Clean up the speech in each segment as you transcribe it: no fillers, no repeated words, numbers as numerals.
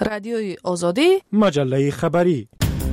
رادیوی آزادی، مجله خبری.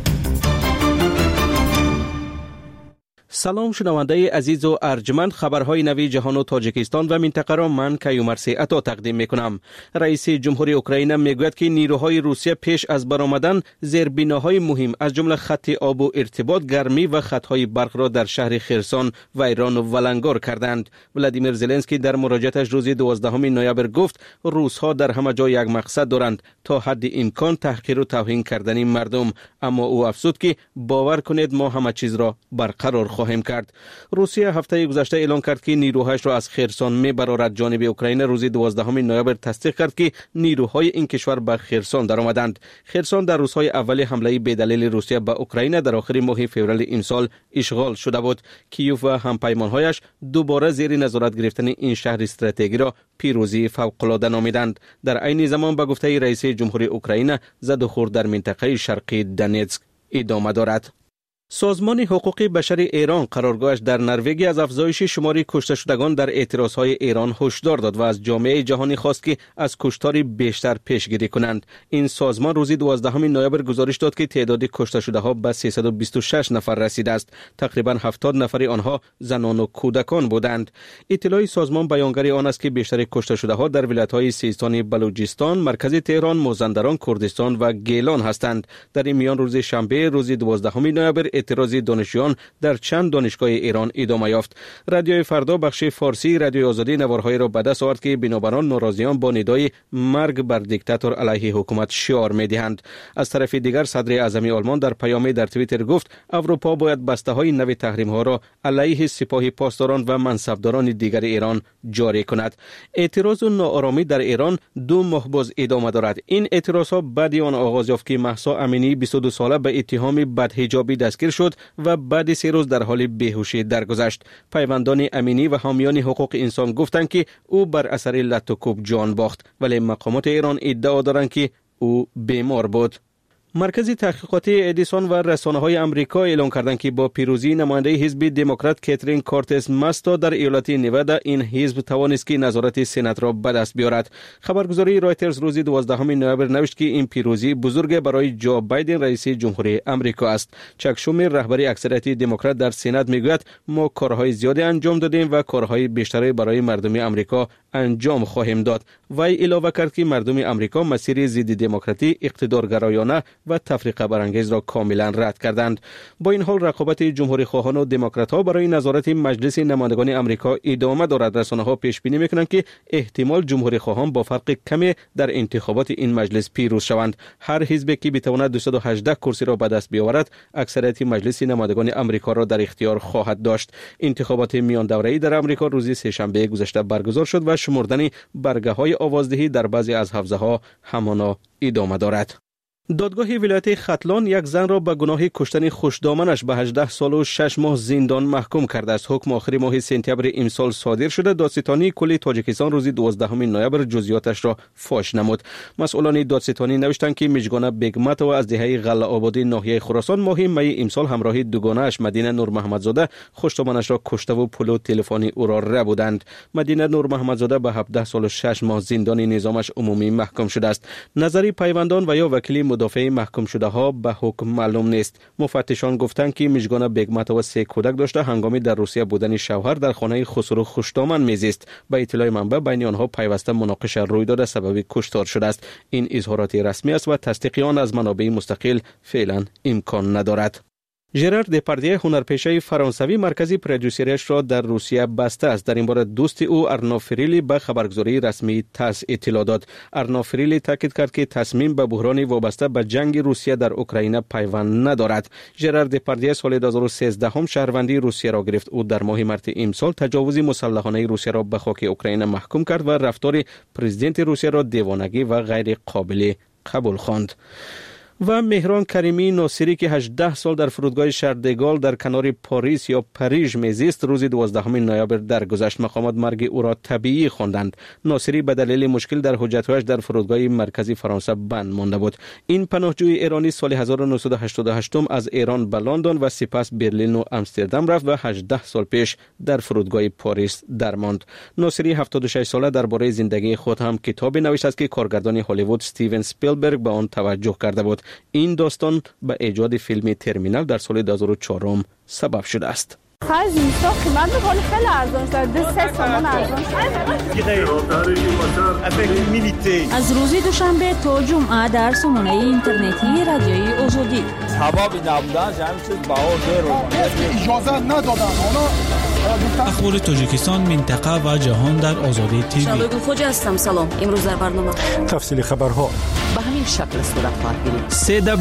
سلام شنونده عزیز و ارجمند، خبرهای نوی جهان و تاجیکستان و منطقه را من کیومرثی عطا تقدیم میکنم. رئیس جمهوری اوکراین میگوید که نیروهای روسیه پیش از برآمدن زیربناهای مهم از جمله خط آب و ارتباط، گرمی و خطهای برق را در شهر خرسون و ایران ولنگار کردند. ولادیمیر زلنسکی در مراجعتش روز 12 نوامبر گفت روس‌ها در همه جا یک مقصد دارند، تا حد امکان تحقیر و توهین کردن مردم، اما او افزود که باور کنید ما همه چیز را برقرار خواهیم کرد. روسیه هفته گذشته اعلام کرد که نیروهایش را از خرسون میبرارد جانب اوکراین. روز 12 نوامبر تصدیق کرد که نیروهای این کشور به خرسون درآمدند. خرسون در روزهای اول حمله بدلیل روسیه به اوکراین در آخر ماه فوریه امسال اشغال شده بود. کیوف و همپیمانهایش دوباره زیر نظارت گرفتن این شهر استراتژیکی را پیروزی فوق‌العاده نامیدند. در عین زمان به گفته رئیس جمهوری اوکراین، زد و خورد در منطقه شرقی دونتسک ادامه دارد. سازمان حقوق بشر ایران قرارگاهش در نروژ از افزایش شمار کشته شدگان در اعتراضهای ایران هشدار داد و از جامعه جهانی خواست که از کشتار بیشتر پیشگیری کنند. این سازمان روز 12 نوامبر گزارش داد که تعداد کشته شده ها به 326 نفر رسیده است. تقریبا 70 نفر آنها زنان و کودکان بودند. اطلاع سازمان بیانگر آن است که بیشتر کشته شده ها در ولایت‌های سیستان، بلوچستان، مرکز تهران، مازندران، کردستان و گیلان هستند. در این میان روز شنبه روز 12 نوامبر اعتراض دانشجویان در چند دانشگاه ایران ادامه یافت. رادیوی فردا بخش فارسی رادیوی آزادی نوارهایی را به دست آورد که بنابراین ناراضیان با ندای مرگ بر دیکتاتور علیه حکومت شعار می‌دهند. از طرف دیگر صدر اعظم آلمان در پیامی در توییتر گفت اروپا باید بسته‌های نوی تحریم‌ها را علیه سپاه پاسداران و منصبداران دیگر ایران جاری کند. اعتراض و ناآرامی در ایران 2 ماه باز ادامه دارد. این اعتراضها بعد آن آغاز یافت که مهسا امینی 22 ساله به اتهام بدحجابی دستگیر شد و بعد 3 روز در حال بیهوشی درگذشت. پیوندان امینی و حامیان حقوق انسان گفتند که او بر اثر لط و کوب جان باخت، ولی مقامات ایران ادعا دارند که او بیمار بود. مرکز تحقیقاتی ادیسون و رسانه‌های آمریکا اعلام کردند که با پیروزی نماینده حزب دموکرات کاترین کورتز ماستا در ایالت نوادا، این حزب توانست که نظارت سنا را به دست بیاورد. خبرگزاری رایترز روز 12 نوامبر نوشت که این پیروزی بزرگ برای جو بایدن رئیس جمهوری آمریکا است. چک شومر رهبری اکثریت دموکرات در سنا میگوید ما کارهای زیادی انجام دادیم و کارهای بیشتری برای مردم آمریکا انجام خواهیم داد. وی علاوه کرد که مردم آمریکا مسیر ضد دموکراتی، اقتدارگرایانه و تفریقه برانگیز را کاملا رد کردند. با این حال رقابت جمهوری خواهان و دموکرات ها برای نظارت مجلس نمایندگان آمریکا ادامه دارد. رسانه ها پیش بینی میکنند که احتمال جمهوری خواهان با فرق کمی در انتخابات این مجلس پیروز شوند. هر حزبی که بتواند 218 کرسی را به دست بیاورد، اکثریت مجلس نمایندگان آمریکا را در اختیار خواهد داشت. انتخابات میان دوره‌ای در آمریکا روز سه‌شنبه گذشته برگزار شد و شمردن برگه های آوازدهی در بعضی از حوزه ها همانا ادامه دارد. دادگاه ولایت ختلان یک زن را به گناه کشتن خوشدامنش به 18 سال و 6 ماه زندان محکوم کرده است. حکم آخر ماه سپتامبر امسال صادر شده. دادستانی کل تاجیکستان روز 12 نوامبر جزئیاتش را فاش نمود. مسئولان دادستانی نوشتند که مجگانه بیگمت و از دهه غله آبادی ناحیه خراسان ماه می امسال همراه دوگانه‌اش مدینه نور محمدزاده خوشدامنش را کشته و پول و تلفنی او را ربودند. مدینه نور محمدزاده به 17 سال و 6 ماه زندان نظامش عمومی محکوم شده است. نظری پیوندان و یا وکیل مدافع محکوم شده ها به حکم معلوم نیست. مفتشان گفتند که مژگان بیگمت و 3 کودک داشته هنگامی در روسیه بودن شوهر در خانه خسرو خوشدامن میزیست. به اطلاع منبع بین آنها پیوسته مناقشه روی داده سبب کشتار شده است. این اظهارات رسمی است و تصدیق آن از منابع مستقل فعلا امکان ندارد. ژرار دپاردیه هنرپیشه فرانسوی مرکز پرودوسریش را در روسیه بسته است. در این باره دوست او ارنا فریلی به خبرگزاری رسمی تاس اطلاع داد. ارنا فریلی تاکید کرد که تصمیم به بحران وابسته به جنگ روسیه در اوکراین پیوند ندارد. ژرار دپاردیه سال 2013 هم شهروندی روسیه را گرفت. او در ماه مارس امسال تجاوز مسلحانه روسیه را به خاک اوکراین محکوم کرد و رفتار پرزیدنت روسیه را دیوانگی و غیر قابل قبول خواند. و مهران کریمی ناصری که 18 سال در فرودگاه شاردگال در کنار پاریس یا پاریژ میزیست روز 12 نوامبر درگذشت. مقامات مرگ او را طبیعی خواندند. ناصری به دلیل مشکل در حجت‌هایش در فرودگاه مرکزی فرانسه بند مانده بود. این پناهجوی ایرانی سال 1988 از ایران به لندن و سپس برلین و آمستردام رفت و 18 سال پیش در فرودگاه پاریس درماند. ناصری 76 ساله درباره زندگی خود هم کتابی نوشته است که کارگردان هالیوود استیون اسپیلبرگ به آن توجه کرده بود. این داستان به ایجاد فیلم ترمینال در سال 2004 سبب شده است. خرج اینستا قیمت می‌کنه خیلی ارزان شده 3 تومان ارزان شده. از روز دوشنبه تا جمعه در سامانه اینترنتی رادیوی آزادی. هوا نبودن همین چیز باور اجازه ندادن. اخبار تاجیکستان، منطقه و جهان در آزادی تیوی. شباب خوش هستم. سلام. امروز در برنامه تفصیل خبرها به همین شکل صورت خواهد گرفت.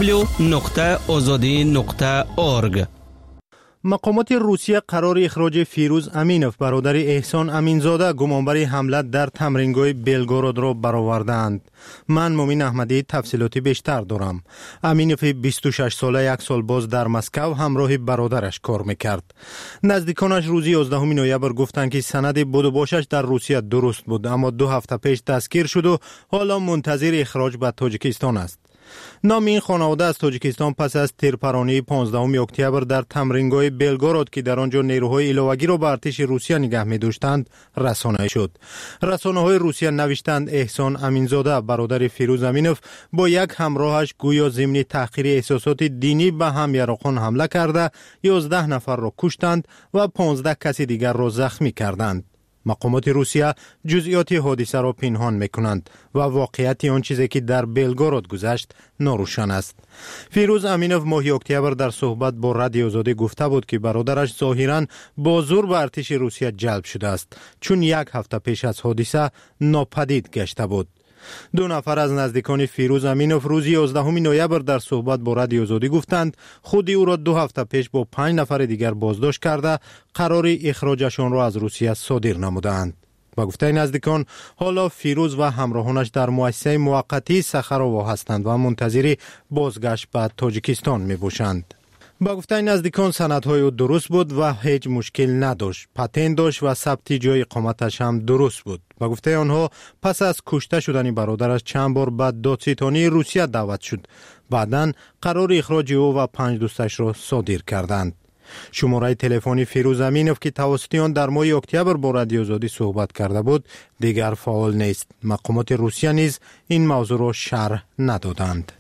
www.azadi.org. مقامات روسیه قرار اخراج فیروز امینوف برادر احسان امینزاده گمانبر حمله در تمرینگاه بلگراد را برآوردند. من مومن احمدی تفصیلاتی بیشتر دارم. امینوف 26 ساله یک سال باز در مسکو همراه برادرش کار میکرد. نزدیکانش روز 11 نوامبر گفتند که سند بودوباشش در روسیه درست بود، اما 2 هفته پیش دستگیر شد و حالا منتظر اخراج به تاجیکستان است. نام این خانواده از تاجیکستان پس از تیرپرانی 15 اکتبر در تمرینگاه بلگراد که در آنجا نیروهای ایلوگی را به ارتش روسیه نگه می‌داشتند رسانه شد. رسانه‌های روسیه نوشتند احسان امینزاده برادر فیروز امینوف با یک همراهش گویا ضمن تحقیر احساسات دینی به هم یراقان حمله کرده 11 نفر را کشتند و 15 کسی دیگر را زخمی کردند. مقامات روسیه جزئیات حادثه را پنهان میکنند و واقعیت آن چیزی که در بلگراد گذشت ناروشن است. فیروز امینوف ماه اکتبر در صحبت با رادیو آزادی گفته بود که برادرش ظاهراً با زور به ارتش روسیه جلب شده است، چون 1 هفته پیش از حادثه ناپدید گشته بود. 2 نفر از نزدیکان فیروز امینوف روز 11 نوامبر در صحبت با رادیو آزادی گفتند خود او را 2 هفته پیش با 5 نفر دیگر بازداشت کرده قرار اخراجشان را از روسیه صادر نمودند. با گفته نزدیکان حالا فیروز و همراهانش در مؤسسه موقتی سخراوا هستند و منتظر بازگشت به تاجیکستان می باشند. با گفته نزدیکان سندهای او درست بود و هیچ مشکل نداشت. پتن داشت و ثبت جای اقامتش هم درست بود. با گفته آنها پس از کشته شدن برادرش چند بار به دادستانی روسیه دعوت شد. بعداً قرار اخراج او و 5 دوستش را صادر کردند. شماره تلفنی فیروز امینوف که توسط آن در ماه اکتبر با رادیو آزادی صحبت کرده بود دیگر فعال نیست. مقامات روسیه نیز این موضوع را شرح ندادند.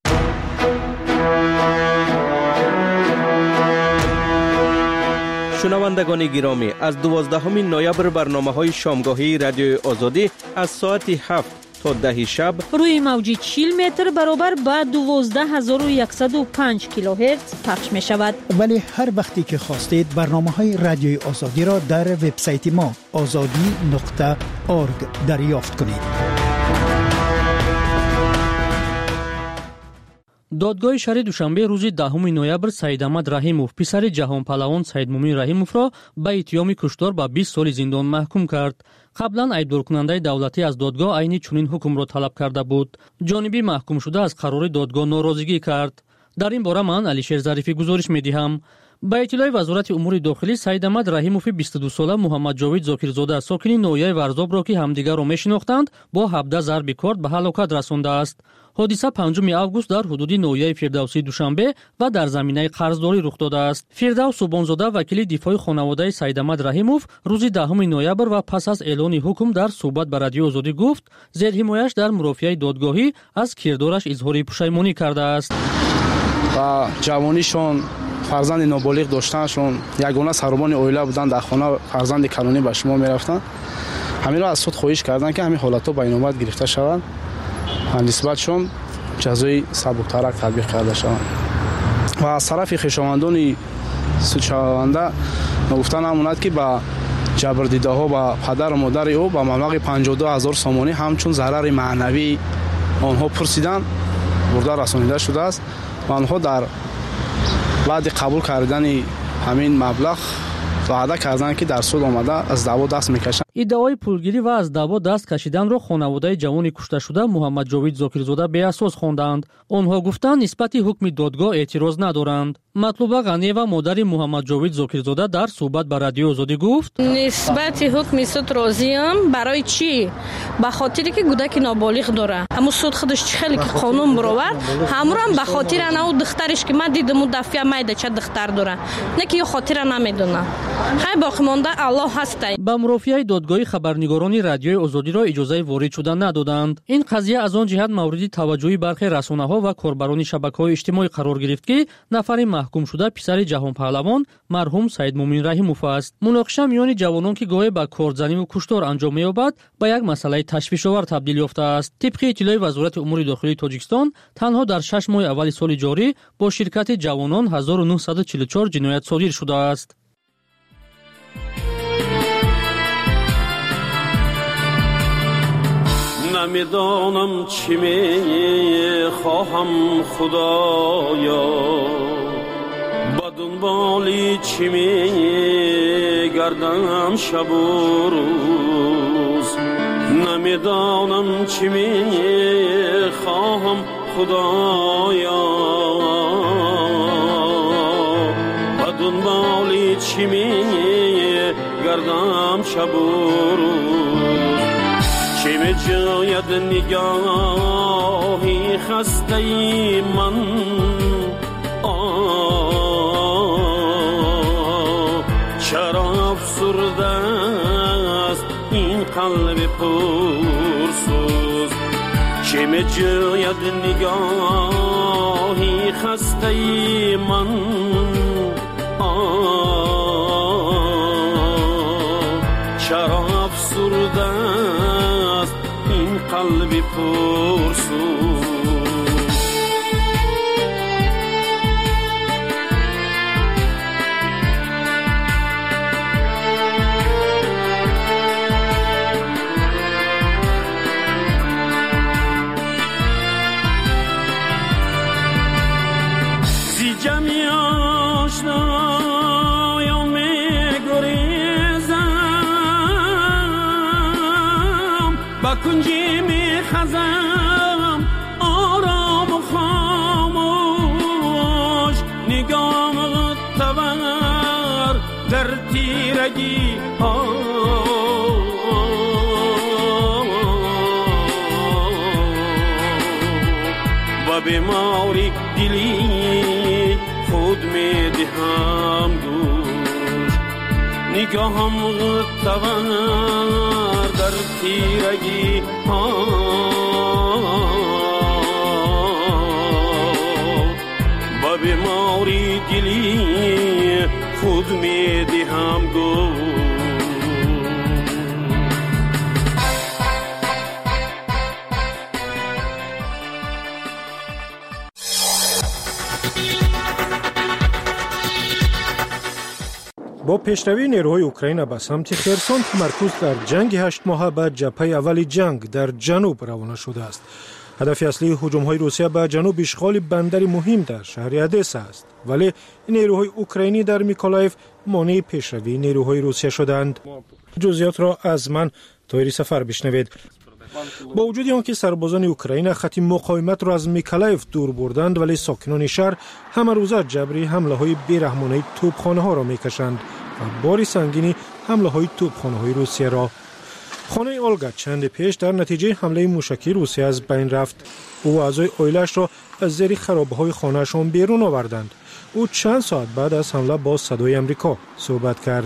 شنوندگان گرامی، از 12 نوامبر برنامه‌های شامگاهی رادیو آزادی از ساعت 7 تا 10 شب روی موج 40 متر برابر با 12105 کیلوهرتز پخش می شود. ولی هر وقتی که خواستید برنامه‌های رادیوی آزادی را در وبسایت ما azadi.org دریافت کنید. دادگاه شهر دوشنبه روز 10 نوامبر سید احمد رحیموف پسر جهان پهلوان سید مومن رحیموف را به اتهام کشتار به 20 سال زندان محکوم کرد. قبلا ایبدارکننده دولتی از دادگاه عین چنین حکم را طلب کرده بود. جانبی محکوم شده از قرار دادگاه ناراضگی کرد. در این باره من علیشیر ظریفی گزارش می‌دهم. با اطلاع وزارت امور داخلی سید احمد رحیموف 22 ساله محمد جاوید زاکرزاده ساکن نویای ورزاب را که همدیگر را میشناختند با 17 ضرب کارد به هلاکت رسانده است. حادثه 5 آگوست در حدود نویای فردوسی دوشنبه و در زمینه قرضداری رخ داده است. فردوس سوبانزاده وکیل دفاع خانواده سید احمد رحیموف روز 10 نوامبر و پس از اعلان حکم در صحبت با رادیو آزادی گفت زیر حمایش در مرافعه دادگاهی از کردارش اظهار پشیمانی کرده است. و جوانیشون فرزند نابالغ داشتنشون یگانه سربان عائله بودن، در خانه فرزند کلانی به شما میرفتن. همین را از سود خواهش کردن که همین حالت‌ها به نوبت گرفته شوند و نسبتشون جزای سبک‌تر تطبیق کرده شوند. و از طرف خویشاوندان سودشونده گفتن هموند که با جبردیده‌ها با پدر و مادر او با مبلغ 52,000 سومانی همچون ضرر معنوی آنها پرسیدن برده رسانیده شده است و آنها در بعد قبول کردن همین مبلغ وعده کردن که در سود آمده از دعوا دست میکشند. иддаои пулгирӣ ва аз даъво даст кашиданро хонаводаи ҷавони кушташуда муҳаммад ҷовид зокирзода беасос хонданд. онҳо гуфтанд нисбати ҳукми додгоҳ эътироз надоранд. матлуба ғаниева модари муҳаммад ҷовид зокирзода дар суҳбат ба радиои озодӣ гуфт: нисбати ҳукми суд розиам. барои чӣ? ба хотире ки кӯдаки ноболиғ дора. аммо суд худаш чӣ хеле ки қонун баровард, ҳамурам ба хотира анау духтариш ки ман дидиму дафъя майдача духтар дора. Не ки ё хотира намедона. хай боқӣ монда Аллоҳ ҳастай. ба мурофиаи додгоҳи хабарнигорони радиои озодиро иҷозаи ворид шудан надоданд. ин қазия аз он ҷиҳат мавриди таваҷҷӯҳи бархе расонаҳо ва корбарони шабакаҳои иҷтимоӣ қарор гирифт ки нафари маҳкумшуда писари ҷаҳонпаҳлавон марҳум Саидмуъмин Раҳимов аст. муноқиша миёни ҷавонон ки гоҳе ба корзаниву куштор анҷом меёбад ба як масъалаи ташвишовар табдил ёфтааст. тибқи иттилои вазорати умури дохилии Тоҷикистон танҳо дар 6 моҳи аввали соли ҷорӣ бо ширкати ҷавонон 1944 ҷиноят содир шудааст. نمیدانم چی میخواهم خدایا با دنبالی چی میگردم شب و روز نمیدانم چی میخواهم خدایا با دنبالی چی میگردم شب و روز چه می جاید نگاهی خسته ای من چرا افسرده است این قلب پرسوز چه می جاید نگاهی خسته ای من چرا افسرده است این قلب پرسوز زی جمعی آشنایان می‌گریزم با کنجی می‌خزم آرام و خاموش نگاه تور در تیرگی و بیماری دلی خود می‌دهم دوش نگاهم تور در تیرگی با بیماری دلی خود می‌دهم دوش با پیشروی نیروهای اوکراین به سمت خرسون تمرکز در جنگ 8 ماهه به جبهه اول جنگ در جنوب روانه شده است. هدف اصلی هجوم‌های روسیه به جنوب اشغال بندری مهم در شهر ادسا است، ولی نیروهای اوکراینی در میکولایف مانع پیشروی نیروهای روسیه شدند. جزئیات را از من طاهر سفر بشنوید. با وجود آنکه سربازان اوکراین خط مقاومت را از میکولایف دور بردند، ولی ساکنان شهر همه روزه جبری حمله‌های بی‌رحمانه توپخانه‌ها را می‌کشند و بار سنگینی حمله‌های توپخانه‌های روسیه را. خانه اولگا چند پیش در نتیجه حمله موشکی روسیه از بین رفت. او و اعضای عائله‌اش را از زیر خرابه‌های خانه‌شان بیرون آوردند. او چند ساعت بعد از حمله با صدای آمریکا صحبت کرد.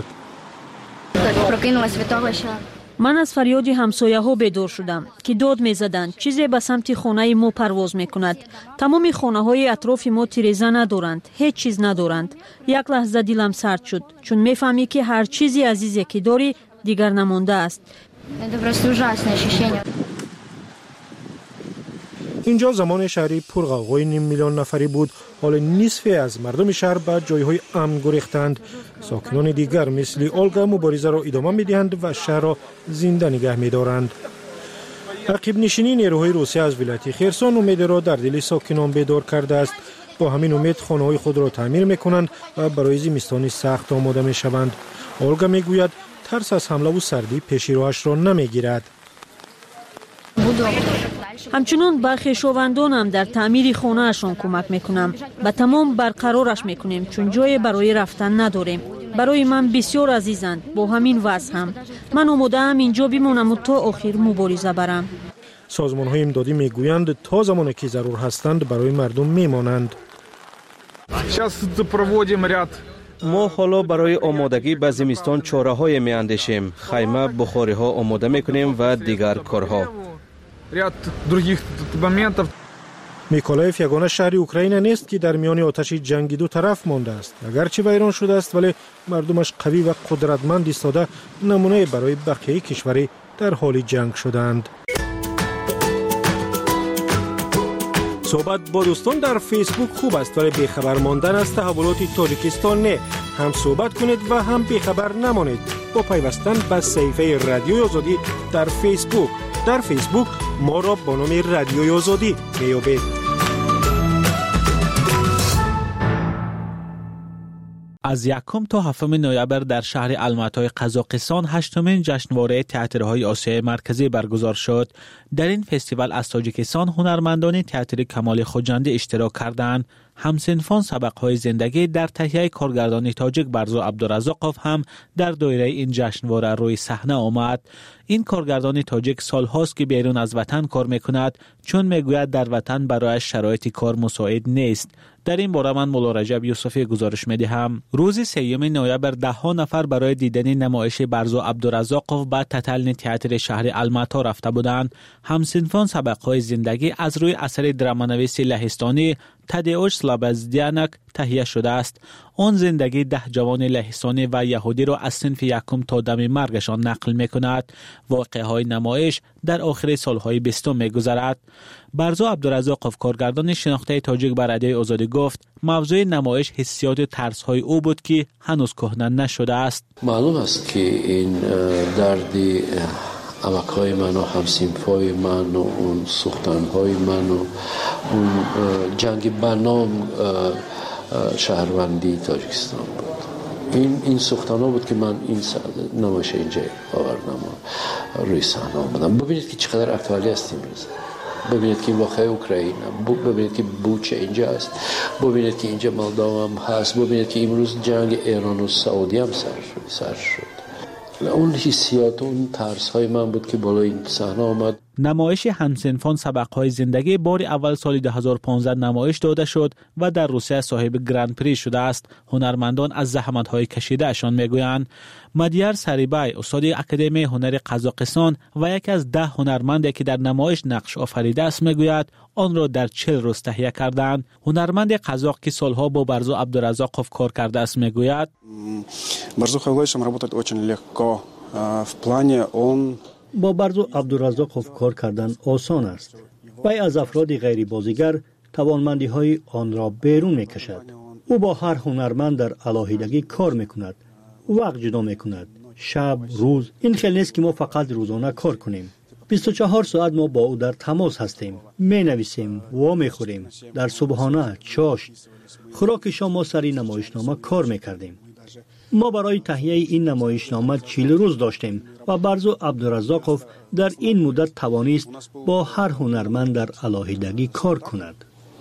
من از فریاد همسایه‌ها بیدار شدم که داد می‌زدند چیزی به سمت خانه ما پرواز می‌کند. تمام خانه‌های اطراف ما تیرزه ندارند، هیچ چیز ندارند. یک لحظه دلم سرد شد، چون می‌فهمی که هر چیزی عزیزی که داری دیگر نمانده است. اینجا زمان شهری پرغوغای 5 میلیون نفری بود. حال نصف از مردم شهر به جایهای امن گریختند. ساکنان دیگر مثل اولگا مبارزه را ادامه می‌دهند و شهر را زنده نگه می‌دارند. عقب نشینی نیروهای روسیه از ولایت خرسون امید را در دل ساکنان بیدار کرده است. با همین امید خانه‌های خود را تعمیر می‌کنند و برای زمستان سخت آماده می‌شوند. اولگا می‌گوید ترس از حمله و سردی پیش روش را نمیگیرد. همچنین برخی شوندان هم در تعمیر خانه اشان کمک میکنم. به تمام برقرارش میکنیم چون جای برای رفتن نداریم. برای من بسیار عزیزند. با همین وضع هم من آماده ام اینجا بمانم و تا آخر مبارزه برم. سازمان های امدادی میگویند تا زمانی که ضرور هستند برای مردم میمانند. ما حالا برای آمادگی به زمستان چاره‌های میاندیشیم. خیمه، بخاری‌ها آماده میکنیم و دیگر کارها. میکولایف یگانه شهر اوکراین نیست که در میان آتش جنگ دو طرف مانده است. اگرچه ویران شده است ولی مردمش قوی و قدرتمند ایستاده نمونه برای بقیه کشوری در حال جنگ شدند. صحبت با دوستان در فیسبوک خوب است ولی بیخبر ماندن از تحولات تاجیکستان نه. هم صحبت کنید و هم بیخبر نمانید با پیوستن به صفحه رادیوی آزادی در فیسبوک. در فیسبوک ما را با نام رادیوی آزادی میابید. از 1 تا 7 نوامبر در شهر الماتای قزاقستان 8مین جشنواره تئاترهای آسیای مرکزی برگزار شد. در این فستیوال از تاجیکستان هنرمندان تئاتر کمال خوجندی اشتراک کردند. همسنفان سبقهای زندگی در تهیه کارگردان تاجیک برزو عبدالرزاقوف هم در دایره این جشنواره روی صحنه آمد. این کارگردان تاجیک سالهاست که بیرون از وطن کار میکند چون میگوید در وطن برای شرایط کار مساعد نیست. در این باره من مولا رجب یوسفی گزارش میدهم. روز 3 نوامبر 10 نفر برای دیدن نمایش برزو عبدالرزاقوف به تتلن تئاتر شهر الماتا رفته بودند. همسنفان سبقهای زندگی از روی اثر درامانویس لهستانی تدئوش سلابزدیانک تهیه شده است. آن زندگی 10 جوان لهستانی و یهودی را از صنف یکم تا دم مرگشان نقل میکند. واقعه های نمایش در آخر سالهای 20 میگذرد. برزو عبدالرزاقوف کارگردان شناخته تاجیک بر رادیوی آزادی گفت موضوع نمایش حسیات و ترس های او بود که هنوز کهنه نشده است. معلوم است که این دردی امک‌های من و همسینفای من و اون سوختن‌های من و اون جنگ بنام شهروندی تاجیکستان بود. این سوختن‌ها بود که من این نمایش اینجا آوردم و روی صحنه آمدم. ببینید که چقدر اکتوالی است امروز. ببینید که واقعی اوکراین، ببینید که بوچه اینجا است، ببینید که اینجا مولداوا هم هست، ببینید که امروز جنگ ایران و سعودی هم سر شد. اون حسیات اون ترس های من بود که بالای این صحنه آمد. نمایش همسنفان سبقهای زندگی بار اول سال 2015 نمایش داده شد و در روسیه صاحب گرند پری شده است. هنرمندان از زحمت‌های کشیده اشان میگویند. مدیار سریبای استاد اکادمی هنر قزاقستان و یکی از 10 هنرمندی که در نمایش نقش آفریده است میگوید آن را در 40 روز تهیه کردند. هنرمند قزاق که سالها با برزو عبدالرزاقوف کار کرده است میگوید برزو خیلیشم работать очень легко в плане он با برزو عبدالرزاقوف کار کردن آسان است. وی از افراد غیر بازیگر توانمندی های آن را بیرون می کشد. او با هر هنرمند در علاهیدگی کار می کند. وقت جدا می کند. شب، روز. این خیلی نیست که ما فقط روزانه کار کنیم. 24 ساعت ما با او در تماس هستیم. می نویسیم و می خوریم. در صبحانه، چاش، خوراک شام ما سری نمایشنامه کار می کردیم. ما برای تهیه این نمایشنامه 40 روز داشتیم و برزو عبدالرزاقوف در این مدت توانست با هر هنرمند در علاهیدگی کار کند.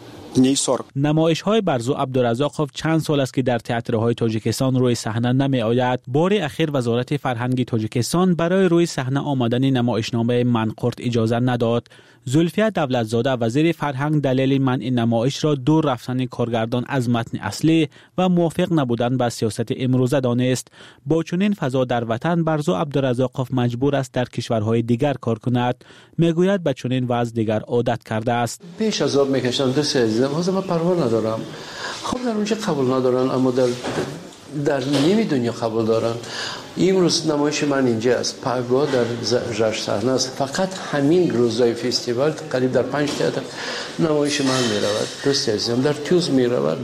نمایش های برزو عبدالرزاقوف چند سال است که در تئاترهای تاجیکستان روی صحنه نمی آید. بار اخیر وزارت فرهنگ تاجیکستان برای روی صحنه آمدن نمایشنامه منقرت اجازه نداد. زلفیه دولتزاده وزیر فرهنگ دلیل منع نمایش را دور رفتن کارگردان از متن اصلی و موافق نبودن با سیاست امروزه دانست. با چنین فضا در وطن برزو عبدالرزاقوف مجبور است در کشورهای دیگر کار کند. میگوید به چنین وضع دیگر عادت کرده است. پیش از آب میکشن دوست عزیزم من پروا ندارم. خب در اونجا قبول ندارن اما در نیمی دنیا قبول دارن. امروز نمایش من اینجا است. پگاه در جشن صحنه است. فقط همین روزهای فستیوال قریب در 5 تئاتر نمایش من میرود. دوست عزیزم در توز میرود.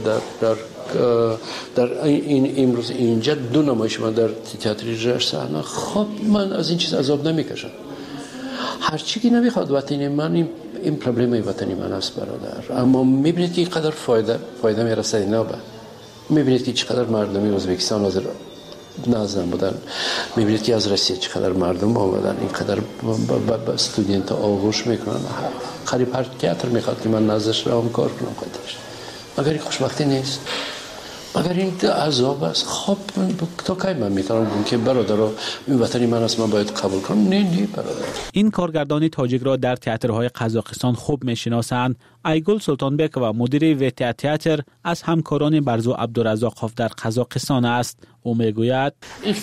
در این امروز اینجا 2 نمایش من در تئاتر جشن صحنه. خب من از این چیز عذاب نمیکشم. هر چی که نمیخواد وطنی من این پروبلم وطنی من است برادر. اما میبینید که چقدر فایده میرسه اینا به. میبینید که چقدر مردمی ازبکستان حاضر نظم بودن. میبینید که از روسیه چقدر مردم آمدن، اینقدر استودنت آغوش میکنن. قریب هر تئاتر میخواد که من نزدش رو کار کنم خودش. مگر این خوشبختی نیست؟ مگر این عذاب است؟ خب تا کی من میتونم بگم که برادر این وطنی من است، من باید قبول کنم؟ نه برادر. این کارگردان تاجیک را در تئاترهای قزاقستان خوب میشناسند. ایگل سلطانبک و مدیر ویتیا تئاتر از همکاران برزو عبدالرزاقوف در قزاقستان است. او میگوید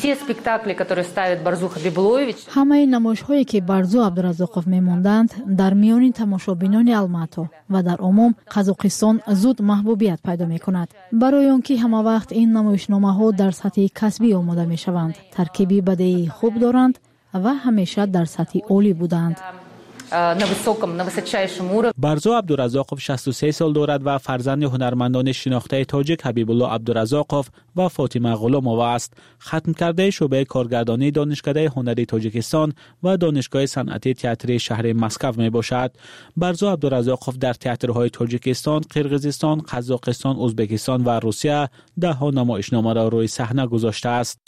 همه نمایش‌هایی که برزو عبدالرزاقوف می‌ماندند در میان تماشابینان الماتو و در عموم قزاقستان زود محبوبیت پیدا می‌کند، برای آنکه همه وقت این نمایشنامه‌ها در سطح کسبی آماده می‌شوند، ترکیبی بدیعی خوب دارند و همیشه در سطح عالی بودند. برزو عبدالرزاقوف 63 سال دارد و فرزند هنرمندان شناخته تاجیک حبیب الله عبدالرزاقوف و فاطمه غلامووا است. ختم کرده شعبه کارگردانی دانشکده هنری تاجیکستان و دانشگاه صنعتی تئاتری شهر مسکو می باشد. برزو عبدالرزاقوف در تئاترهای تاجیکستان، قرقیزستان، قزاقستان، ازبکستان و روسیه ده‌ها نمایشنامه را روی صحنه گذاشته است.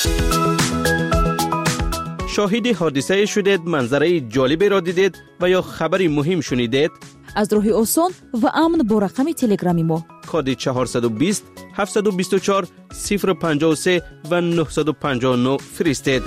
شاهد حادثه شدید، منظره جالبی را دیدید و یا خبری مهم شنیدید؟ از راه آسان و امن با رقم تلگرامی ما کد 420 724 053 و 959 فرستید.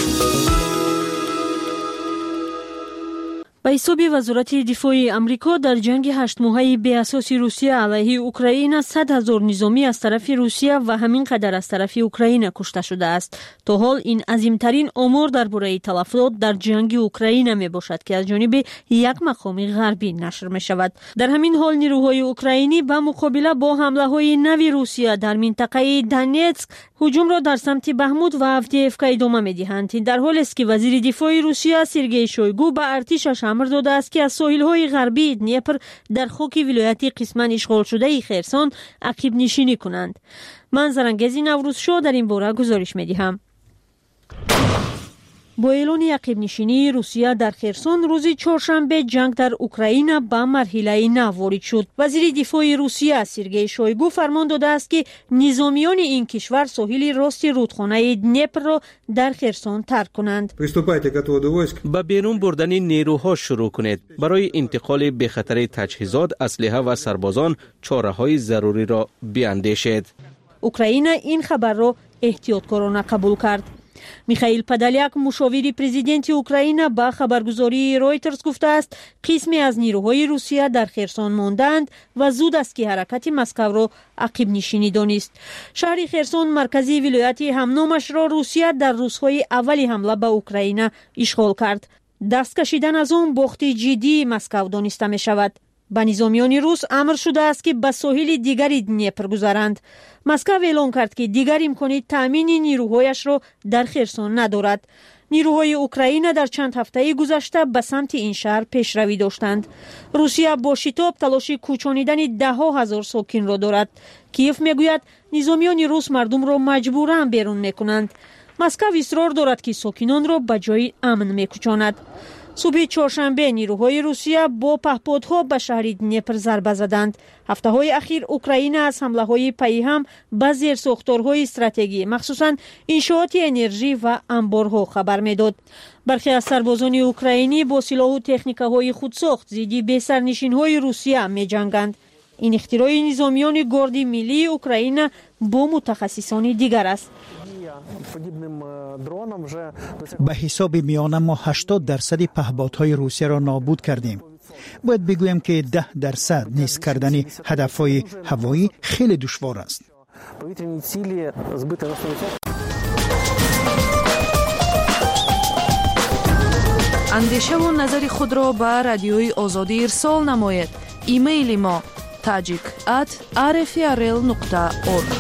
به حساب وزارت دفاع امریکا در جنگ 8 ماهه بی‌اساس روسیه علیه اوکراین 100,000 نظامی از طرف روسیه و همین قدر از طرف اوکراین کشته شده است. تا حال این عظیمترین آمار درباره تلفات در جنگ اوکراین می باشد که از جانب یک مقام غربی نشر می شود. در همین حال نیروهای اوکراینی به مقابله با حمله های نوی روسیه در منطقه دونتسک هجوم را در سمت بخموت و آودیفکا ادامه می دهند. در حالی است که وزیر دفاع روسیه سرگئی شویگو به ارتشش امر داده است که از ساحل‌های غربی دنیپر در خاک ولایت قسماً اشغال شده خرسون عقب نشینی کنند. من زرنگزی نوروزشو در این باره گزارش می‌دهم. با اعلان عقب نشینی روسیه در خرسون روز چهارشنبه جنگ در اوکراین به مرحله نو وارد شد. وزیر دفاع روسیه سرگئی شویگو فرمان داده است که نظامیان این کشور ساحل راست رودخانه دنیپر را در خرسون ترک کنند. به بیرون بردن نیروها شروع کنید. برای انتقال به خطر تجهیزات، اسلحه و سربازان چاره‌های ضروری را بیاندیشید. اوکراین این خبر را احتیاطکارانه قبول کرد. میخائیل پدالیاک مشاور پرزیدنت اوکراین با خبرگزاری رویترز گفته است قسمی از نیروهای روسیه در خرسون ماندند و زود است که حرکت مسکو را عقب نشینی دانست. شهر خرسون مرکزی ولایت همنامش را روسیه در روزهای اول حمله به اوکراین اشغال کرد. دست کشیدن از آن باخت جدی مسکو دانسته می شود. به نظامیان روس امر شده است که به ساحل دیگری دنیپر گذرند. مسکو اعلام کرد که دیگر امکان تامین نیروهایش را در خرسون ندارد. نیروهای اوکراین در چند هفته گذشته به سمت این شهر پیشروی داشتند. روسیه با شتاب تلاش کوچانیدن ده‌ها هزار ساکن را دارد. کیف میگوید نظامیان روس مردم را مجبوراً بیرون میکنند. مسکو اصرار دارد که ساکنان را به جای امن میکشاند. صبح چهارشنبه نیروهای روسیه با پهپادها به شهر دنیپر ضربه زدند. هفته‌های اخیر اوکراین از حمله‌های پیهم به زیرساختارهای استراتژی مخصوصاً انشاءات انرژی و انبارها خبر می‌داد. برخی از سربازان اوکراینی با سلاح و تکنیک‌های خودساخت ضد به سرنشین‌های روسیه می‌جنگند. این اختراع نظامیان گارد ملی اوکراین با متخصصان دیگر است. به حساب میانه ما 80% پهپادهای روسیه را نابود کردیم. باید بگویم که 10% نیست کردن هدفهای هوایی خیلی دشوار است. اندیشه و نظر خود را به رادیوی آزادی ارسال نماید. ایمیل ما tajik@rfrl.org.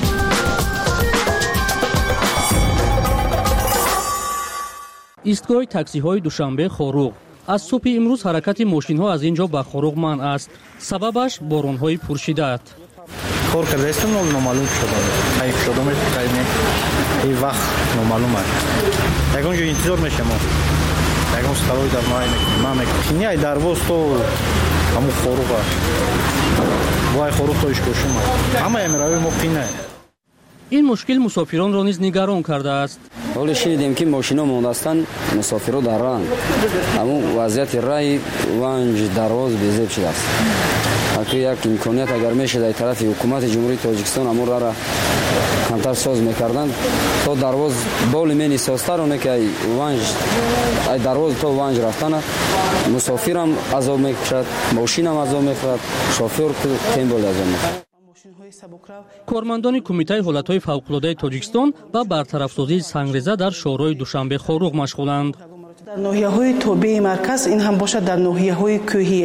ایستگاه تاکسی های دوشنبه خوروغ. از صبح امروز حرکت ماشین ها از اینجا به خوروغ منع است. سببش باران های پرشدت. کار کرده است نامعلوم شده. تایپ شده میشه این وقت نامعلوم است. یکم جو انتظار میشم. یکم سواری در مای ما میکنیم. نه در وستو همون خوروغ. وای خوروغ توش کوشیم. اما امروز ما پینه. این مشکل مسافران را نیز نگران کرده است. حالا شنیدیم که ماشینا موندستان مسافرها در راه، اما وضعیت راه ونج دروازه بزرگ شده است. اگر یک امکانیت اگر میشه در طرف حکومت جمهوری تاجیکستان امور را کمتر ساز میکردند تا دروازه بالی مینی سازترونه که ونج دروازه تا ونج رفتن مسافرم عذاب میکشد، ماشینم عذاب میکشد، شوفر تیم بالی عذاب میکشد. کارمندان کمیته حالتهای فوق‌العاده تاجیکستان با برطرف‌سازی سنگریزه در شهرهای دوشنبه خوروغ مشغولند. در ناحیه‌های توبه مرکز این هم باشد، در ناحیه‌های کوهی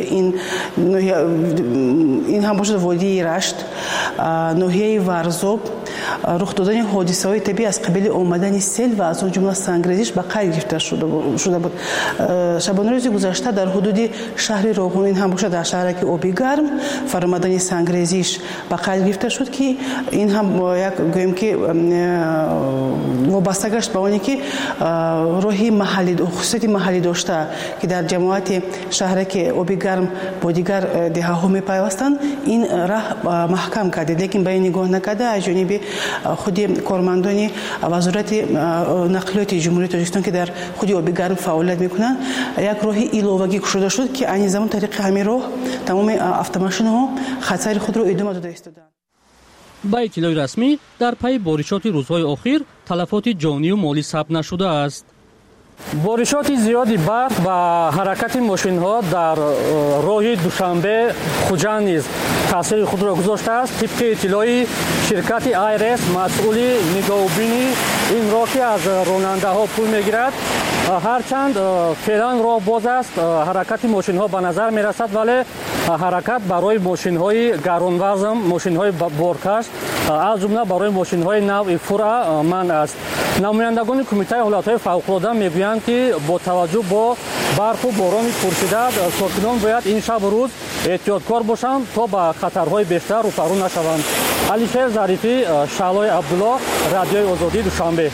این هم باشد، وادی رشت، ناحیه ورزوب، رخ دادن حادثه‌های طبیعی از قبیل آمدن سیل و از آن جمله سنگریزش به قید گرفته شده بود. شبانه روز گذشته در حدود شهر روغون این هم باشد، در شهرک آبی گرم فرآمدن سنگریزش به قید گرفته شد که این هم یک گویم که وابسته گشت به آنی که راهی محلی خصوصیت محلی داشته که در جماعت شهرک آبی گرم با دیگر دهه‌ها می‌پیوستند، این راه محکم کرده، لیکن به این نگاه نکرده از جانب خود کارمندان وزارت نقلیات جمهوری تاجیکستان که در خود آبی گرم فعالیت میکنند یک راه ایلوگی گشوده شد که این زمان طریق همین راه تمام автомاشین‌ها خط خود را ادامه داده ایستادند. با اطلاع رسمی در پی بارشات روزهای اخیر تلفات جانی و مالی ثبت نشده است. بارشات زیادی برق و حرکت ماشین‌ها در راه دوشنبه خوجند نیز تاثیر خود را گذاشته است. طبق اطلاع شرکت آیرس مسئول نگاهبینی این راه که از راننده‌ها پول می‌گیرد، هرچند فعلا راه باز است، حرکت ماشین‌ها به نظر می‌رسد، ولی حرکت برای ماشین‌های گران‌وزن، ماشین‌های بارکش از جمله برای ماشین‌های نوع فورا منع است. نمایندگان کمیته حالت‌های فوق‌العاده می‌گویند که با توجه با برف و باران پرشدت ساکنان باید این شب و روز احتیاطکار باشند تا به خطرهای بیشتر روبرو نشوند. علیشیر ظریفی، شعلای عبدالله، رادیوی آزادی دوشنبه.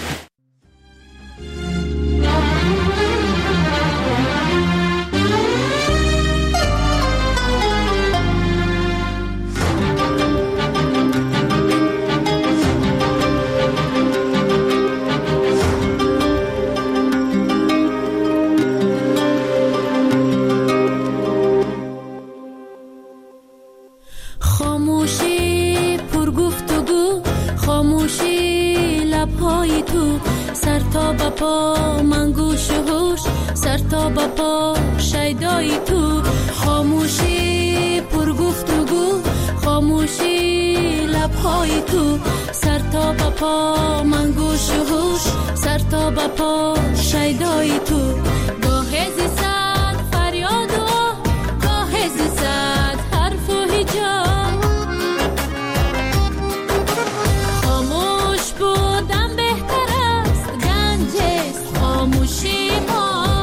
پا من گوش و هوش سر تا با پا شیدای تو، خاموشی پر گفتگو، خاموشی لبهای تو، سر تا با پا من گوش و هوش سر تا با پا شیدای تو، گاه زیستد فریاد و گاه زیستد حرف و هجاب، خاموش بودم بهتر است گنج است خاموشی ما،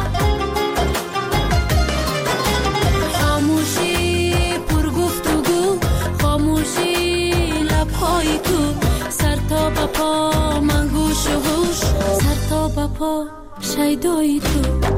خاموشی پر گفتگو، خاموشی لبهای تو، سر تا با پا من گوش و هوش سر تا با پا شیدای تو.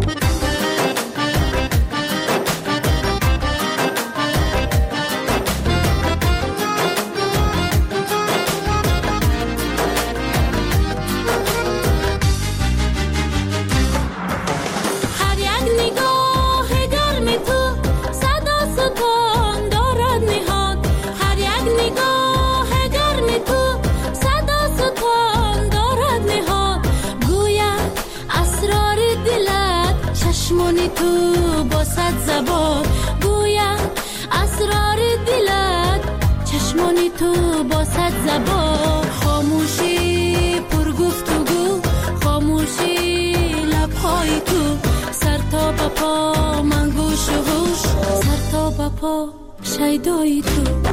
تو با صد زبان گوید اسرار دلت، چشمانی تو با صد زبان، خاموشی پر گفتگو، خاموشی لبهای تو، سر تا با پا من گوش و هوش سر تا با پا شیدای تو.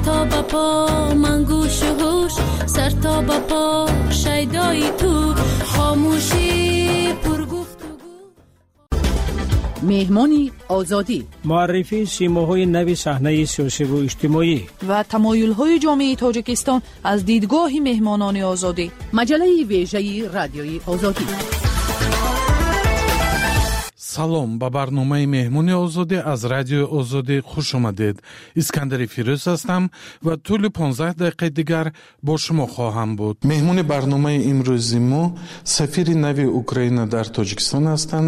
تا به پا من گوش و هوش سر تا به پا شیدای تو خاموشی پرگفت مهمانی آزادی معرفی سیماهای نوی صحنه سیاسی و اجتماعی و تمایل‌های جامعه تاجیکستان از دیدگاه مهمانان آزادی مجله ویژه رادیوی آزادی салом ба барномаи меҳмони озодӣ аз радиои озодӣ хуш омадед. искандари фирӯз ҳастам ва тӯли 15 дақиқаи дигар бо шумо хоҳам буд. меҳмони барномаи имрӯзи мо сафири нави Украина дар Тоҷикистон ҳастанд.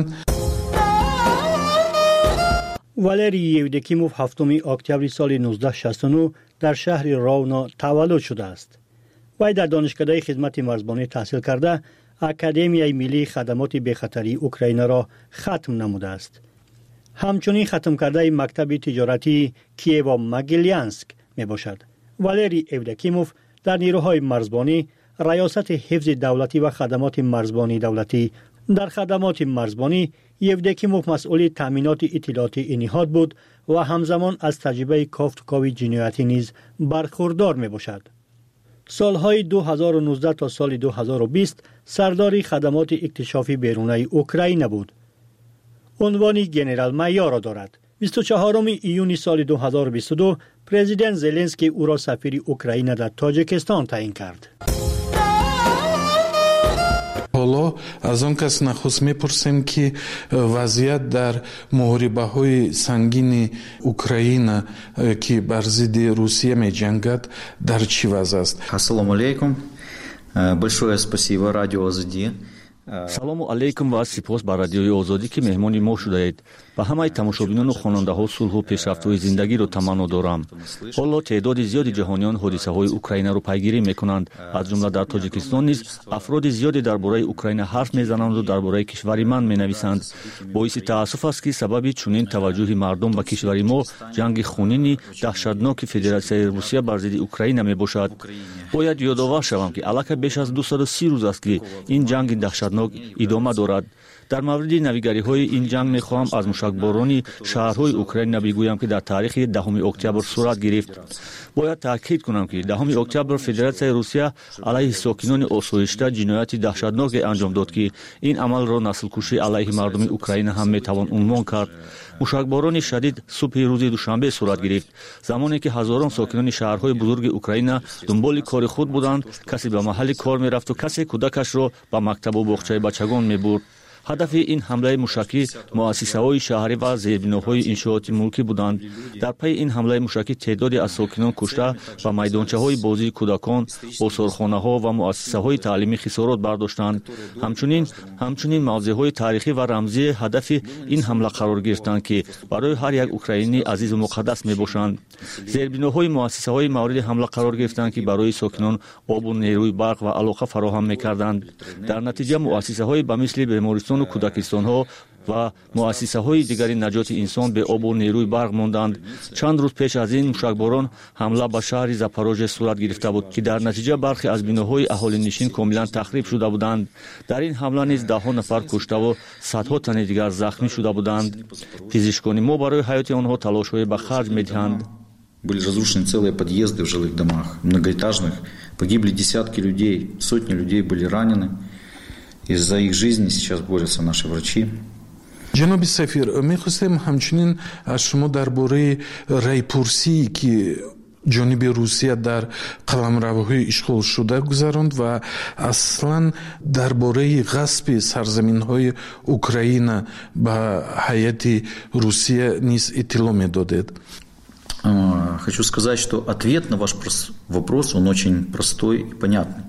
والری یودکیموف 7 اکتبر سال 1969 در شهر راونا تولد شده است. وی در دانشکده خدمت مرزبانی تحصیل کرده اکادمیای ملی خدمات بی‌خطری اوکراین را ختم نموده است. همچنین ختم کرده مکتب تجارتی کییو و مگلیانسک می باشد. والری یودکیموف در نیروهای مرزبانی ریاست حفظ دولتی و خدمات مرزبانی دولتی در خدمات مرزبانی یودکیموف مسئول تامینات اطلاعاتی این نهاد بود و همزمان از تجربه کاوی جنایتی نیز برخوردار می باشد. سالهای 2019 تا سال 2020 سردار خدمات اکتشافی بیرونی اوکراین بود. عنوان ژنرال مایور را دارد. 24 ایون سال 2022 پرزیدنت زلنسکی او را سفیر اوکراین در تاجیکستان تعیین کرد. ҳоло аз он кас нахуст мепурсем ки вазъият дар муҳорибаҳои сангини Украина ки бар зидди Русия меҷангад дар чӣ вазъ аст? Ассалому алейкум. Большое спасибо радио Озодӣ. салому алейкум ва сипос ба радиои озодӣ ки меҳмони мо шудаед. ба ҳамаи тамошобинону хонандаҳо сулҳу пешрафтҳои зиндагиро таманно дорам. ҳоло теъдоди зиёди ҷаҳониён ҳодисаҳои Украинаро пайгирӣ мекунанд. аз ҷумла дар Тоҷикистон низ афроди зиёде дар бораи Украина ҳарф мезананду дар бораи кишвари ман менависанд. боиси таассуф аст ки сабаби чунин таваҷҷӯҳи мардум ба кишвари мо ҷанги хунини даҳшатноки Федератсияи Русия бар зидди Украина мебошад. бояд ёдовар шавам ки аллакай беш аз 230 рӯз аст ки ин ҷанги даҳшатнок идома дорад. дар мавриди навигариҳои ин ҷанг мехоҳам аз мушакборони шаҳрҳои Украина бигӯям ки дар таърихи 10 октябр сурат гирифт. бояд таъкид кунам ки 10 октябр Федератсияи Русия алайҳи сокинони осоишта ҷинояти даҳшатноке анҷом дод ки ин амалро наслкушӣ алайҳи мардуми Украина ҳам метавон унвон кард. мушакборони шадид субҳи рӯзи душанбе сурат гирифт, замоне ки ҳазорон сокинони шаҳрҳои бузурги Украина дунболи кори худ буданд. касе ба маҳалли кор мерафту касе кӯдакашро ба мактабу боғчаи бачагон мебурд. ҳадафи ин ҳамлаи мушакӣ муассисаҳои шаҳрӣ ва зербиноҳои иншооти мулкӣ буданд. дар пайи ин ҳамлаи мушакӣ теъдоди аз сокинон кушта ва майдончаҳои бозии кӯдакон, осорхонаҳо ва муассисаҳои таълимӣ хисорот бардоштанд. ҳамчунин мавзеъҳои таърихӣ ва рамзӣ ҳадафи ин ҳамла қарор гирифтанд ки барои ҳар як украинӣ азизу муқаддас мебошанд. зербиноҳои муассисаҳои мавриди ҳамла қарор гирифтанд ки барои сокинон обу нерӯи барқ ва алоқа фароҳам мекарданд. дар натиҷа муассисаҳои ба мисли бемористону кӯдакистонҳо ва муассисаҳои дигари наҷоти инсон бе обу нерӯи барқ монданд. чанд рӯз пеш аз ин мушакборон ҳамла ба шаҳри Запорожье сурат гирифта буд ки дар натиҷа бархе аз биноҳои аҳолинишин комилан тахриб шуда буданд. дар ин ҳамла низ даҳҳо нафар куштаву садҳо тани дигар захмӣ шуда буданд. пизишкони мо барои ҳаёти онҳо талошҳое ба харҷ медиҳанд. Были разрушены целые подъезды в жилых домах, многоэтажных. Погибли десятки людей, сотни людей были ранены. И за их жизни сейчас борются наши врачи. ҷаноби сафир, мехостем ҳамчунин аз шумо дар бораи райпурсие ки ҷониби Русия дар қаламравҳои ишғолшуда гузаронд ва аслан дар бораи ғасби сарзаминҳои Украина ба ҳайати Русия низ иттилоъ медодед. Хочу сказать, что ответ на ваш вопрос, он очень простой и понятный.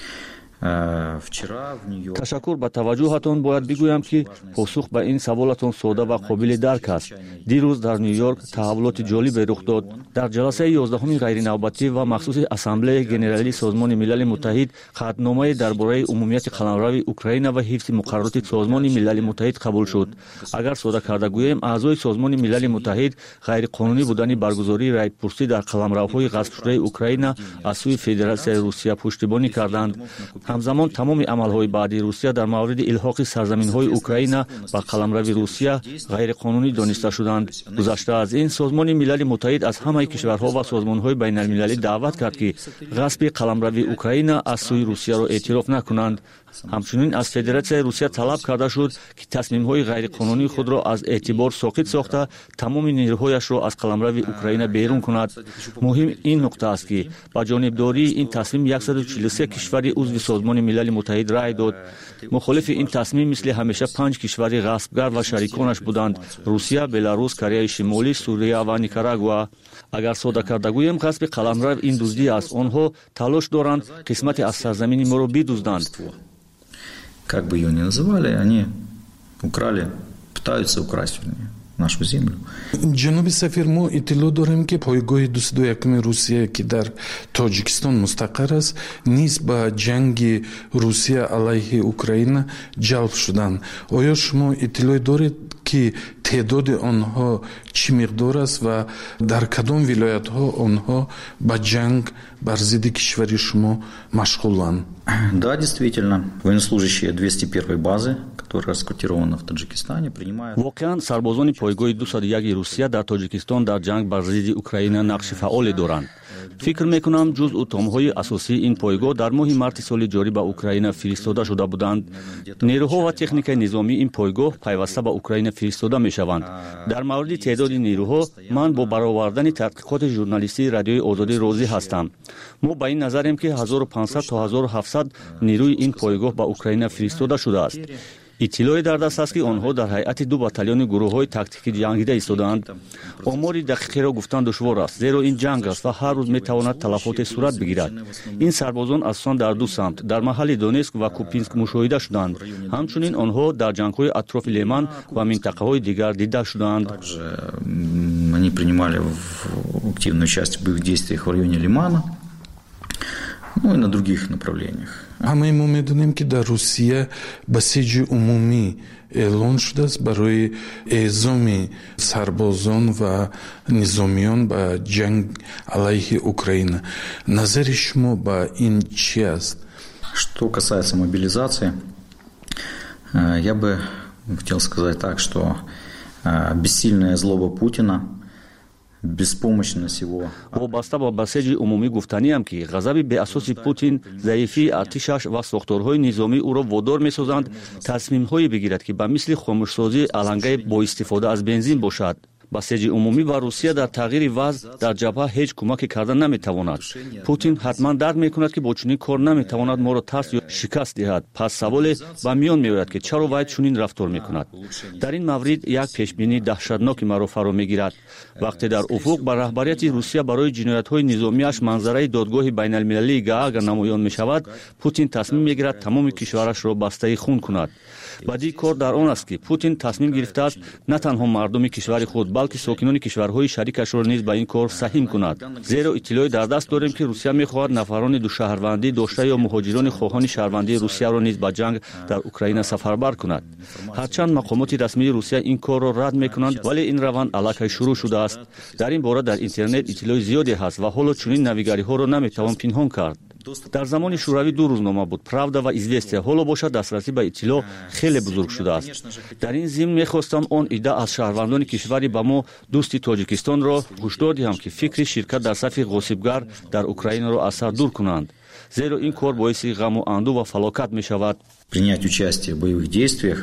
ташаккур ба таваҷҷӯҳатон. бояд бигӯям ки посух ба ин саволатон сода ва қобили дарк аст. дирӯз дар Нью-Йорк таҳаввулоти ҷолибе рух дод. дар ҷаласаи 11 ғайринавбатӣ ва махсуси ассамблеяи генералии Созмони Милали Муттаҳид қатъномае дар бораи умумияти қаламрави Украина ва ҳифзи муқаррароти Созмони Милали Муттаҳид қабул шуд. агар сода карда гӯем, аъзои Созмони Милали Муттаҳид ғайриқонунӣ будани баргузории райпурсӣ дар қаламравҳои ғасбшудаи Украина аз сӯи Федератсияи Русия пуштибонӣ карданд. ҳамзамон тамоми амалҳои баъди русия дар мавриди илҳоқи сарзаминҳои украина ба қаламрави русия ғайриқонунӣ дониста шуданд. гузашта аз ин созмони милали муттаҳид аз ҳамаи кишварҳо ва созмонҳои байналмилалӣ даъват кард ки ғасби қаламрави украина аз сӯи русияро эътироф накунанд. ҳамчунин аз федератсияи русия талаб карда шуд ки тасмимҳои ғайриқонунии худро аз эътибор соқит сохта тамоми нерӯҳояшро аз қаламрави украина берун кунад. муҳим ин нуқта аст ки ба ҷонибдории ин тасмим 143 кишвари узви созмони милали муттаҳид рай дод. мухолифи ин тасмим мисли ҳамеша 5 кишвари ғасбгар ва шариконаш буданд: русия, беларус, кореяи шимолӣ, сурия ва никарагуа. агар сода карда гӯем, ғасби қаламрав ин дуздӣ аст. онҳо талош доранд қисмате аз сарзамини моро бидузданд. Как бы ее ни называли, они украли, пытаются украсть, вернее, нашу землю. ҷаноби сафир, мо иттилоъ дорем ки пойгоҳи 21 Русия ки дар Тоҷикистон мустақар аст, низ ба ҷанги Русия алайҳи Украина ҷалб шуданд. оё шумо иттилоъ доред ки теъдоди онҳо чӣ миқдор аст ва дар кадом вилоятҳо онҳо ба ҷанг бар зидди кишвари шумо машғуланд? Да, действительно, военнослужащие 201-й базы, которая расквартирована в Таджикистане, принимают... воқеан сарбозони пойгоҳи 201 Русия дар Тоҷикистон дар ҷанг бар зидди Украина нақши фаъоле доранд. фикр мекунам ҷузъу томҳои асосии ин пойгоҳ дар моҳи марти соли ҷорӣ ба Украина фиристода шуда буданд. нерӯҳо ва техникаи низомии ин пойгоҳ пайваста ба Украина фиристода мешаванд. дар мавриди теъдоди нерӯҳо ман бо баровардани тадқиқоти журналистии радиои озодӣ розӣ ҳастам. мо ба ин назарем ки 1500 то 1700 нерӯи ин пойгоҳ ба Украина фиристода шудааст. иттилои дар даст аст ки онҳо дар ҳайати 2 батальони гурӯҳҳои тактикӣ ҷангида истодаанд. омори дақиқеро гуфтан душвор аст, зеро ин ҷанг аст ва ҳар рӯз метавонад талафоте сурат бигирад. ин сарбозон асосан дар ду самт, дар маҳалли Донецк ва Купинск мушоҳида шуданд. ҳамчунин онҳо дар ҷангҳои атрофи Леман ва минтақаҳои дигар дида шуданд. Они принимали активное участие в боевых действиях в районе Лимана, ну и на других направлениях. ҳамаи мо медонем ки дар Русия басиҷи умумӣ эълон шудааст барои эъзоми сарбозон ва низомиён ба ҷанг алайҳи Украина. назари шумо ба ин чӣ аст? Что касается мобилизации, я бы хотел сказать так, что бессильная злоба Путина, беспомощность его. вобаста ба басеҷи умумӣ гуфтаниам ки ғазаби беасоси Путин, заифии артишаш ва сохторҳои низомӣ ӯро водор месозанд тасмимҳое бигирад ки ба мисли хомӯшсозии алангаи боистифода аз бензин бошад. басеҷи умумӣ ба Русия дар тағйири вазъ дар ҷабҳа ҳеҷ кӯмаке карда наметавонад. Путин ҳатман дарк мекунад ки бо чунин кор наметавонад моро тарс ё шикаст диҳад. пас саволе ба миён меояд ки чаро вай чунин рафтор мекунад. дар ин маврид як пешбинии даҳшатноки маро фаро мегирад. вақте дар уфуқ ба раҳбарияти Русия барои ҷиноятҳои низомиаш манзараи додгоҳи байналмилалии Гаага намоён мешавад, Путин тасмим мегирад тамоми кишварашро бастаи хун кунад. бадии кор дар он аст ки Путин тасмим гирифтааст на танҳо мардуми кишвари худ, балки сокинони кишварҳои шарикашро низ ба ин кор саҳим кунад. зеро иттилои дар даст дорем ки Русия мехоҳад нафарони душаҳрвандӣ дошта ё муҳоҷирони хоҳони шаҳрвандии Русияро низ ба ҷанг дар Украина сафарбар кунад. ҳарчанд мақомоти расмии Русия ин корро рад мекунанд, вале ин раванд аллакай шурӯъ шудааст. дар ин бора дар интернет иттилои зиёде ҳаст ва ҳоло чунин навигариҳоро наметавон пинҳон кард. дар замони шӯравӣ ду рӯзнома буд: правда ва известия. ҳоло бошад дастрасӣ ба иттилоъ хеле бузург шудааст. дар ин зимн мехостам он ида аз шаҳрвандони кишвари ба мо дӯсти Тоҷикистонро ҳушдор диҳам ки фикри ширкат дар сафи ғосибгар дар Украинаро аз сар дур кунанд, зеро ин кор боиси ғаму анду ва фалокат мешавад. Принять участие в боевых действиях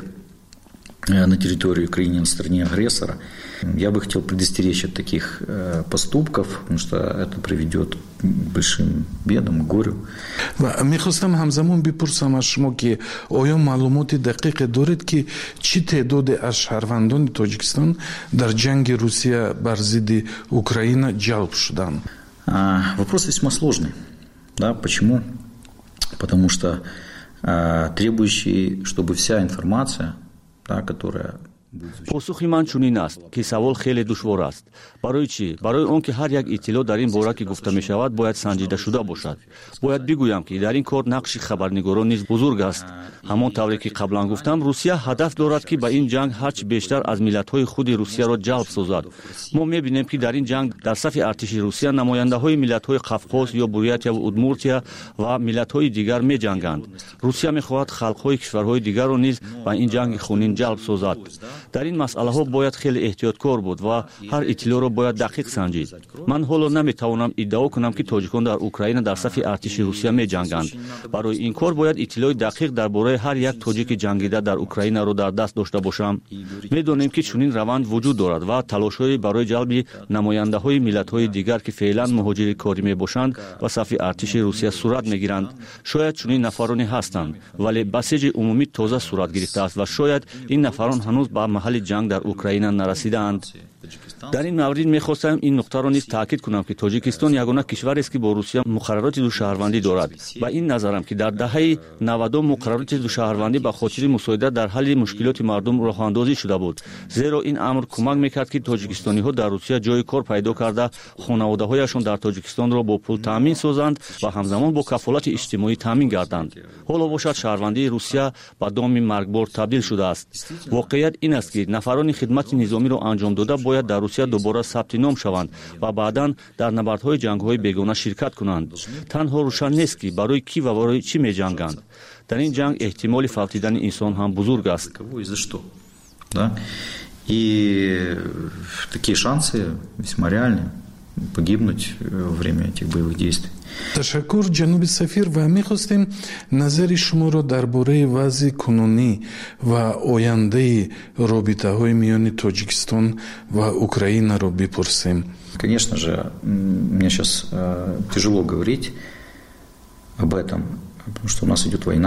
на территории Украины, на стороне агрессора, я бы хотел предостеречь от таких поступков, потому что это приведет к большим бедам, к горю. мехостам ҳамзамон бипурсам аз шумо ки оё маълумоти дақиқе доред ки чӣ теъдоде аз шаҳрвандони Тоҷикистон дар ҷанги Русия бар зидди Украина ҷалб шуданд? Вопрос весьма сложный. Да, почему? Потому что требующий, чтобы вся информация, да, которая посухи ман чунин аст ки савол хеле душвор аст. барои чӣ? барои он ки ҳар як иттилоъ дар ин бора ки гуфта мешавад бояд санҷидашуда бошад. бояд бигӯям ки дар ин кор нақши хабарнигорон низ бузург аст. ҳамон тавре ки қаблан гуфтам, русия ҳадаф дорад ки ба ин ҷанг ҳарчи бештар аз миллатҳои худи русияро ҷалб созад. мо мебинем ки дар ин ҷанг дар сафи артиши русия намояндаҳои миллатҳои қавқоз ё бурятия ва удмуртия ва миллатҳои дигар меҷанганд. русия мехоҳад халқҳои кишварҳои дигарро низ ба ин ҷанги хунин ҷалб созад. дар ин масъалаҳо бояд хеле эҳтиёткор буд ва ҳар иттилоъро бояд дақиқ санҷид. ман ҳоло наметавонам иддао кунам ки тоҷикон дар Украина дар сафи артиши русия меҷанганд. барои ин кор бояд иттилоъи дақиқ дар бораи ҳар як тоҷики ҷангида дар Украинаро дар даст дошта бошам. медонем ки чунин раванд вуҷуд дорад ва талошҳои барои ҷалби намояндаҳои миллатҳои дигар ки феълан муҳоҷири корӣ мебошанд ба сафи артиши русия сурат мегиранд. шояд чунин нафароне ҳастанд, вале басеҷи умумӣ тоза сурат гирифтааст ва шояд ин нафарон ҳанӯз ба маҳалли ҷанг дар Украина нарасидаанд. дар ин маврид мехостам ин нуқтаро низ таъкид кунам ки тоҷикистон ягона кишварест ки бо русия муқаррароти душаҳрвандӣ дорад. ба ин назарам ки дар даҳаи 90 муқаррароти душаҳрвандӣ ба хотири мусоидат дар ҳалли мушкилоти мардум роҳандозӣ шуда буд. зеро ин амр кӯмак мекард ки тоҷикистониҳо дар русия ҷои кор пайдо карда хонаводаҳояшон дар тоҷикистонро бо пул таъмин созанд ва ҳамзамон бо кафолати иҷтимоӣ таъмин гарданд. ҳоло бошад шаҳрвандии русия ба доми маргбор табдил шудааст. воқеият ин аст ки нафарони хидмати низомиро анҷом дода бояд дар русия дубора сабти ном шаванд ва баъдан дар набардҳои ҷангҳои бегона ширкат кунанд. танҳо рӯшан нест ки барои кӣ ва барои чӣ меҷанганд. дар ин ҷанг эҳтимоли фавтидани инсон ҳам бузург аст. И такие шансы весьма реальны погибнуть во время этих боевых действий. ташаккур ҷаноби сафир ва мехостем назари шуморо дар бораи вазъи кунунӣ ва ояндаи робитаҳои миёни Тоҷикистон ва Украинаро бипурсем. Конечно же, мне сейчас тяжело говорить об этом, потому что у нас идет война.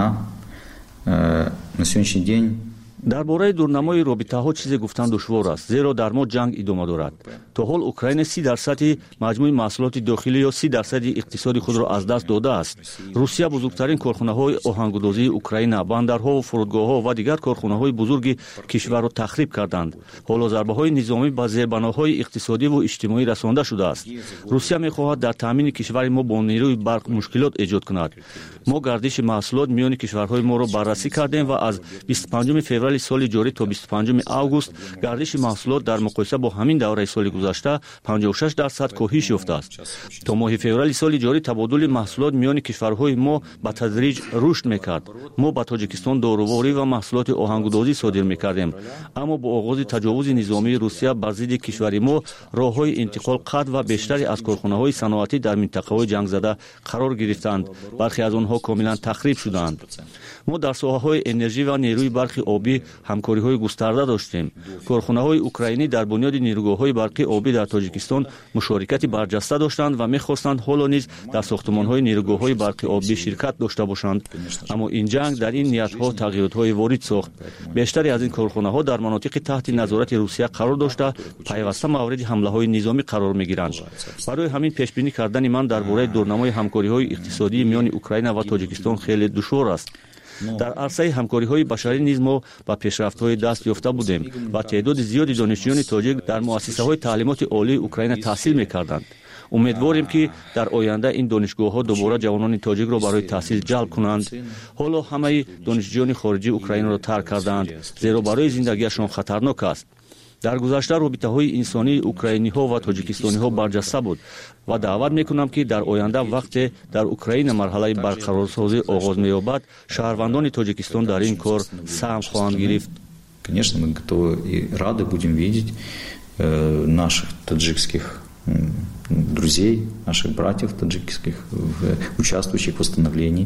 На сегодняшний день дар бораи дурнамои робитаҳо чизе гуфтан душвор аст, зеро дар мо ҷанг идома дорад. то ҳол Украина 30% маҷмӯи маҳсулоти дохилӣ ё 30% иқтисоди худро аз даст додааст. русия бузургтарин корхонаҳои оҳангудозии Украина, бандарҳо, фурудгоҳҳо ва дигар корхонаҳои бузурги кишварро тахриб карданд. ҳоло зарбаҳои низомӣ ба зербаноҳои иқтисодиву иҷтимоӣ расонда шудааст. русия мехоҳад дар таъмини кишвари мо бо нерӯи барқ мушкилот эҷод кунад. мо гардиши маҳсулот миёни кишварҳои моро баррасӣ кардем ва аз 25 феврали соли ҷорӣ то 25 август гардиши маҳсулот дар муқоиса бо ҳамин давраи соли гузашта 56% коҳиш ёфтааст. то моҳи феврали соли ҷорӣ табодули маҳсулот миёни кишварҳои мо ба тадриҷ рушд мекард. мо ба Тоҷикистон доруворӣ ва маҳсулоти оҳангудозӣ содир мекардем. аммо бо оғози таҷовузи низомии Русия бар зидди кишвари мо роҳҳои интиқол қатъ ва бештаре аз корхонаҳои саноатӣ дар минтақаҳои ҷангзада қарор гирифтанд. бархе аз онҳо комилан тахриб шуданд. мо дар соҳаҳои энержӣ ва нерӯи барқи обӣ ҳамкориҳои густарда доштем. корхонаҳои украинӣ дар бунёди нирӯгоҳҳои барқи обӣ дар Тоҷикистон мушорикати барҷаста доштанд ва мехостанд ҳоло низ дар сохтмонҳои нирӯгоҳҳои барқи обӣ ширкат дошта бошанд. аммо ин ҷанг дар ин ниятҳо тағйиротҳои ворид сохт. бештаре аз ин корхонаҳо дар манотиқи таҳти назорати Русия қарор дошта пайваста мавриди ҳамлаҳои низомӣ қарор мегиранд. барои ҳамин пешбинӣ кардани ман дар бораи дурнамои ҳамкориҳои иқтисодии миёни Украина ва Тоҷикистон хеле душвор аст. дар арсаи ҳамкориҳои башарӣ низ мо ба пешрафтҳои даст ёфта будем ва теъдоди зиёди донишҷӯёни тоҷик дар муассисаҳои таълимоти олии Украина таҳсил мекарданд. умедворем ки дар оянда ин донишгоҳҳо дубора ҷавонони тоҷикро барои таҳсил ҷалб кунанд. ҳоло ҳамаи донишҷӯёни хориҷӣ Украинаро тарк карданд, зеро барои зиндагиашон хатарнок аст. дар гузашта робитаҳои инсонии украиниҳо ва тоҷикистониҳо барҷаста буд ва даъват мекунам ки дар оянда вақте дар Украина марҳалаи барқарорсозӣ оғоз меёбад, шаҳрвандони Тоҷикистон дар ин кор саҳм хоҳанд гирифт. Конечно, мы готовы и рады будем видеть наших таджикских друзей, наших братьев таджикских, участвующих в восстановлении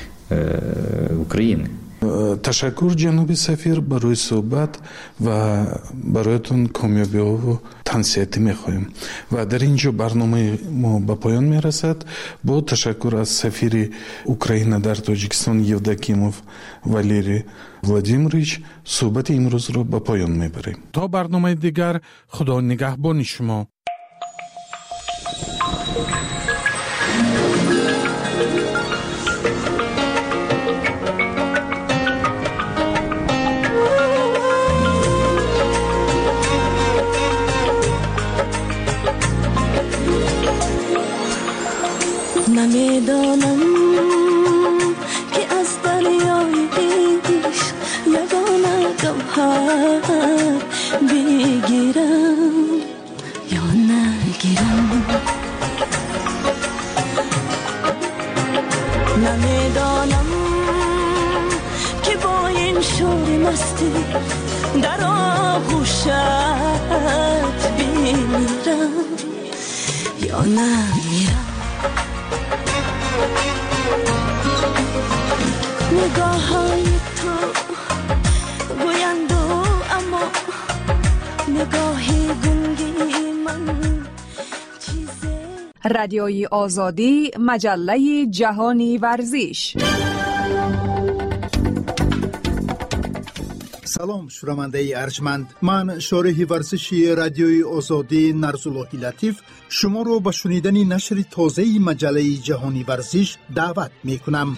Украины. ташаккур ҷаноби сафир барои суҳбат ва бароятон комёбиҳо тавсияти мехоҳем ва дар ин ҷо барномаи мо ба поён мерасад. бо ташаккур аз сафири Украина дар Тоҷикистон Евдокимов Валерий Владимирович суҳбати имрӯзро ба поён мебарем. то барномаи дигар, худо нигаҳбони шумо. نمیدانم که از دریای عشق یگانه گوهر بگیرم یا نگیرم. نمیدانم که با این شور مستی در آغوشت بمیرم یا نمیرم. نگاه های تو گویند اما نگاهی گنگی من رادیوی آزادی، مجله جهانی ورزش. سلام شنونده ارجمند، من شارح ورزشی رادیوی آزادی نرزاللهی لطیف شما رو به شنیدن نشر تازه مجله جهانی ورزش دعوت می کنم.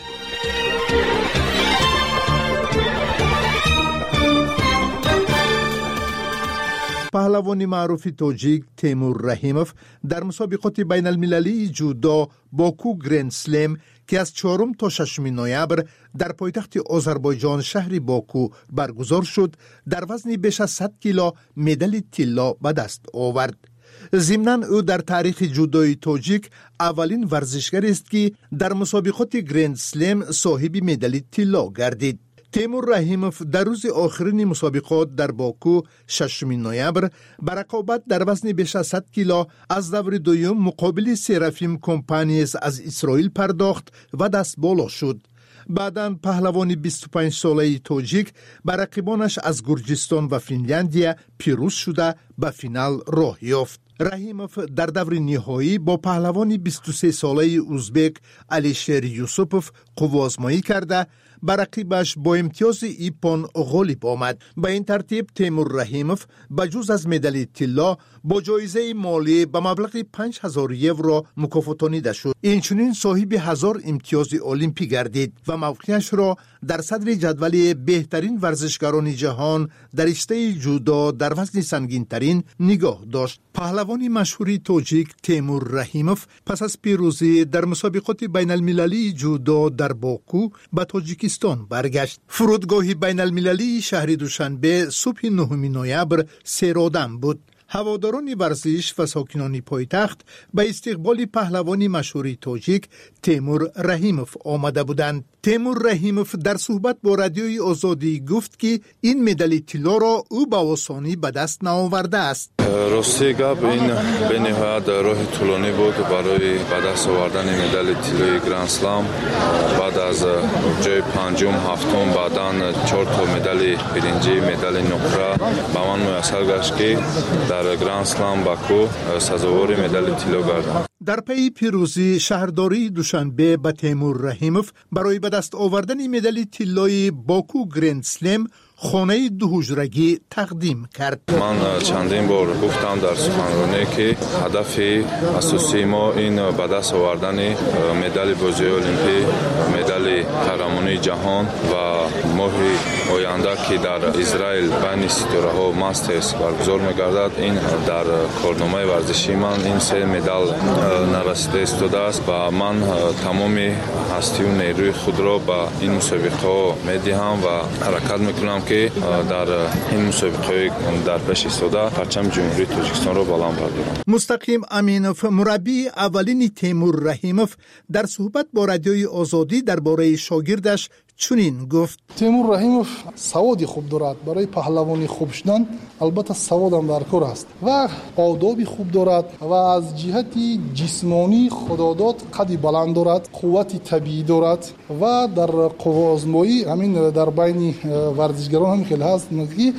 پهلوان معروف تاجیک تیمور رحیموف در مسابقات بین المللی جودو باکو گرند سلم که از 4 تا 6 نوامبر در پایتخت آذربایجان شهر باکو برگزار شد در وزن بیش از 100 کیلو مدال طلا به دست آورد. ضمناً او در تاریخ جودوی تاجیک اولین ورزشکار است که در مسابقات گرند سلم صاحب مدال طلا گردید. تیمور رحیموف در روز آخرین مسابقات در باکو 6 نوامبر به رقابت در وزن بیش از 100 کیلو از دور دوم مقابل سرافیم کمپانیز از اسرائیل پرداخت و دست بالا شد. بعداً پهلوان 25 ساله تاجیک بر رقیبانش از گرجستان و فنلاندیا پیروز شده به فینال راه یافت. رحیموف در دور نهایی با پهلوان 23 ساله ازبک علیشیر یوسپوف قوازمایی کرده بر رقیبش با امتیاز ایپان غالب آمد. به این ترتیب تیمور رحیموف بجز از مدال طلا با جایزه مالی به مبلغ 5000 یورو مکافاتانیده شد. اینچنین صاحب 1000 امتیاز المپی گردید و موقعش را در صدر جدول بهترین ورزشکاران جهان در رشته جودو در وزن سنگین‌ترین نگاه داشت. پهلوان مشهوری تاجیک تیمور رحیموف پس از پیروزی در مسابقات بین المللی جودو در باکو به تاجیکستان برگشت. فرودگاه بین المللی شهر دوشنبه صبح 9 نوامبر سرآدم بود. هواداران ورزش و ساکنان پایتخت به استقبال پهلوان مشهور تاجیک تیمور رحیموف آمده بودند. تیمور رحیموف در صحبت با رادیوی آزادی گفت که این مدال طلا را او به آسانی به دست نآورده است. راستی گپ این به نهایت راه طولانی بود برای به دست آوردن مدال طلای گرند اسلام. بعد از جای پنجم، هفتم، بعداً 4 تا مدال برنجی، مدال نقره به من میسر گشت که در گرند اسلام باکو سزاوار مدال طلا گردم. در پی پیروزی شهرداری دوشنبه به تیمور رحیموف برای به دست آوردن مدال طلای باکو گرند سلم خانه 2 حجرگی تقدیم کرد. من چندین بار گفتم در سخنرانی که هدف اساسی ما این به دست آوردن مدال بازی المپی، مدال قهرمانی جهان و ماه آینده که در اسرائیل بین ستاره‌ها ماسترز برگزار می‌گردد. این در کارنامه ورزشی من این 3 مدال نرسیده ایستاده است و من تمام هستی و نیروی خود را به این مسابقه می‌دهم و حرکت می‌کنم که در این مسابقه در پیش ایستاده پرچم جمهوری تاجیکستان را بلند بردارم. مستقیم امینوف مربی اولین تیمور رحیموف در صحبت با رادیوی آزادی درباره شاگردش چنین گفت: تیمور رحیموف سوادی خوب دارد. برای پهلوانی خوب شدن البته سواد هم در کار است و آدابی خوب دارد و از جهت جسمانی خداداد قدی بلند دارد، قوتی طبیعی دارد و در قوازمایی همین در بین ورزشگران هم خیلی هست که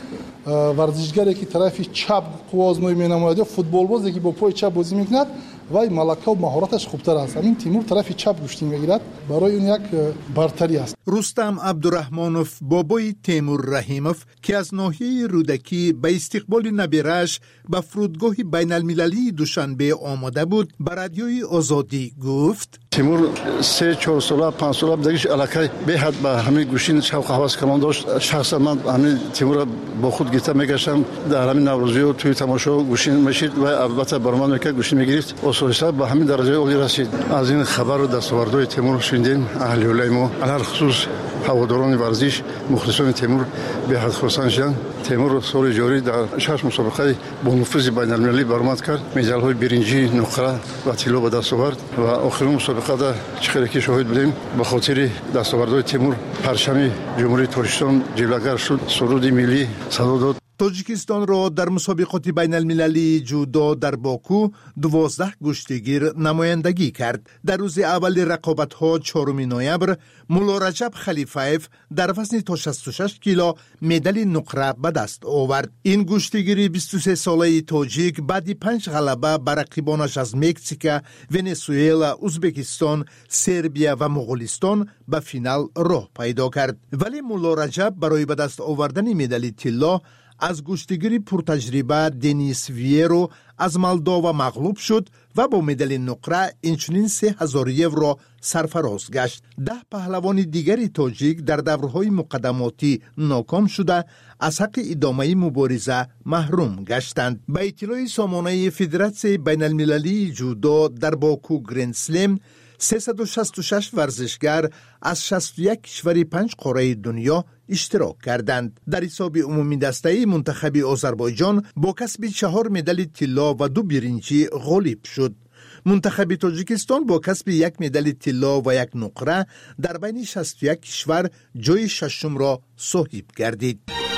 ورزشگری که طرف چپ قوازمایی می‌نماید یا فوتبال بازی که با پای چپ بازی می‌کند وای ملکه و مهارتش خوبتر است. همین تیمور طرف چپ گوشتی میگیرد، برای اون یک برتری است. رستم عبدالرحمانوف بابای تیمور رحیموف که از ناحیه رودکی به استقبال نبیرش به فرودگاه بین المللی دوشنبه آمده بود به رادیوی آزادی گفت: تیمور 3-4 ساله 5 ساله دیگه علاقه به حد به همین گوشین شوق هواس کلان داشت. شخصا من همین تیمور با خود گیتا میگشتم در همین نوروزی و توی تماشا گوشین میشید و البته برمان میکرد گوشین میگرفت. خصوصا به همین درجه عالی رسید. از این خبر و دستاوردهای تیمور شنیدیم. اهل ولای ما علل خصوص هواداران ورزش مخلصان تیمور به حد خرسند شدند. تیمور سال جاری در 6 مسابقه با نفوذ بین المللی برآمد کرد. مدال های برنجی، نقره و طلا به دست آورد و آخرین مسابقه در چخرکی شاهد بودیم. به خاطر دستاوردهای تیمور پرچم جمهوری تاجیکستان جلوگر شد. سرود ملی صدا داد. تاجیکستان را در مسابقات بین المللی جودو در باکو 12 گشتیگیر نمایندگی کرد. در روز اول رقابت‌ها 4 نوامبر مولا رجب خلیفایف در وزن تا 66 کیلو مدال نقره به دست آورد. این گشتیگیری 23 ساله تاجیک بعد 5 غلبه بر رقیبانش از مکزیک، ونزوئلا، ازبکستان، سربیا و مغولستان به فینال راه پیدا کرد. ولی مولا رجب برای به دست آوردن مدال طلا از گشتیگیری پرتجربه دنیس ویرو از مالدووا مغلوب شد و با مدال نقره اینچنین 3000 یورو سرفراز گشت. 10 پهلوان دیگری تاجیک در دورهای مقدماتی ناکام شده از حق ادامه مبارزه محروم گشتند. به اطلاع سامانه فدراسیون بین المللی جودو در باکو گرند اسلم 366 ورزشگر از 61 کشور 5 قاره دنیا اشتراک کردند. در حساب عمومی دسته منتخب آذربایجان با کسب 4 مدال طلا و 2 برنجی غالب شد. منتخب تاجیکستان با کسب 1 مدال طلا و 1 نقره در بین 61 کشور جای ششم را صاحب گردید.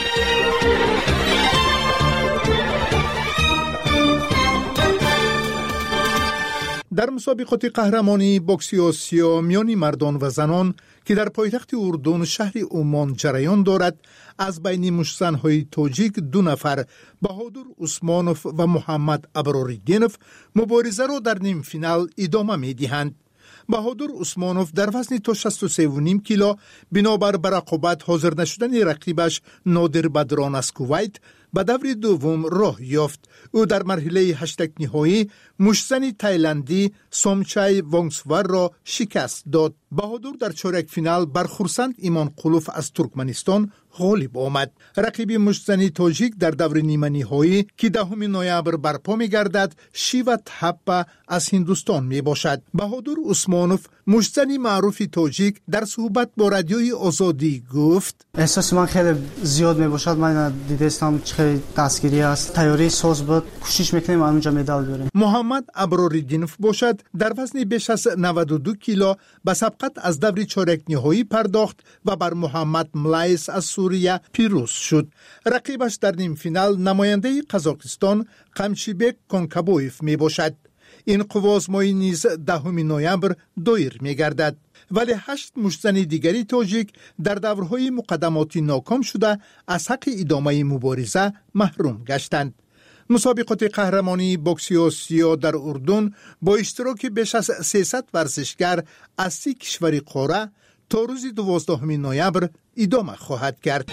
در مسابقات قهرمانی بوکسی آسیا میان مردان و زنان که در پایتخت اردن شهر عمان جریان دارد، از بین مشتزن‌های تاجیک 2 نفر بهادر عثمانوف و محمد ابراریدینوف مبارزه را در نیم فینال ادامه می‌دهند. بهادر عثمانوف در وزن تا 63.5 کیلو بنابر رقابت حاضر نشدن رقیبش نادر بدران از کویت به دور دوم راه یافت. او در مرحله 8 نهایی مشتزن تایلندی سومچای وانگسور را شکست داد. بهادر در چهارک فینال بر خورسند ایمان قلوف از ترکمنستان غالب آمد. رقیب مشتزن تاجیک در دور نیمه نهایی که 10 نوامبر برپا می‌گردد شیوا تحپا از هندوستان میباشد. بهادر عثمانوف مشتزن معروف تاجیک در صحبت با رادیوی آزادی گفت: احساس من خیلی زیاد میباشد. من دیدستم خیلی دستگیری است. تیاری ساز بود. کوشش میکنیم اونجا مدال بیاریم. محمد ابراریدینوف باشد در وزن بیش از 92 کیلو به سبقت از دور چهارک نهایی پرداخت و بر محمد ملایس از سوریه پیروز شد. رقیبش در نیم فینال نماینده قزاقستان قمشیبک کنکابویف می باشد. این قوازمایی نیز 10 نوامبر دایر می گردد. ولی 8 مشتزن دیگری تاجیک در دورهای مقدماتی ناکام شده از حق ادامه مبارزه محروم گشتند. مسابقات قهرمانی بوکسی آسیا در اردن با اشتراک بیش از 300 ورزشگر از 30 کشور قاره تا روز 12 نوامبر ادامه خواهد کرد.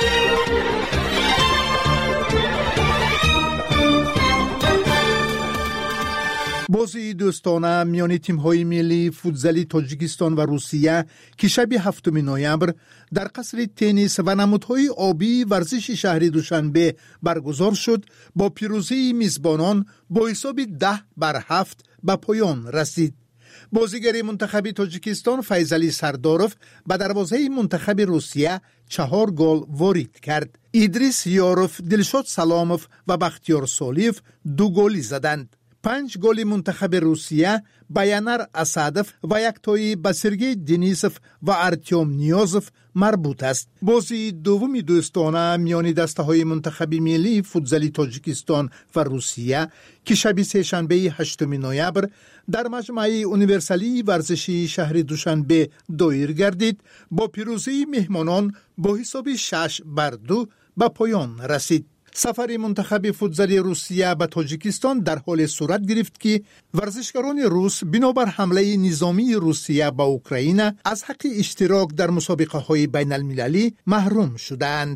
بازی دوستانه میان تیم‌های ملی فوتزالی تاجیکستان و روسیه که شب 7 نوامبر در قصر تنیس و نمودهای آبی ورزش شهر دوشنبه برگزار شد با پیروزی میزبانان با حساب 10-7 به پایان رسید. بازیگر منتخب تاجیکستان فیضعلی سرداروف به دروازه منتخب روسیه 4 گل وارد کرد. ایدریس یاروف، دلشاد سلاموف و بختیار سالیف 2 گلی زدند. 5 گل منتخب روسیه بیانر اسادف و 1 تایی به سرگی دنیسوف و ارتیوم نیازوف مربوط است. بازی دومی دوستانه میان دسته های منتخب ملی فوتزالی تاجیکستان و روسیه که شب سه‌شنبه 8 نوامبر در مجمع اونیورسالی ورزشی شهر دوشنبه دایر گردید با پیروزی مهمانان با حساب 6-2 به پایان رسید. سفر منتخب فوتزالی روسیه به تاجیکستان در حال صورت گرفت که ورزشکاران روس بنابر حمله نظامی روسیه به اوکراین از حق اشتراک در مسابقه های بین المللی محروم شدند.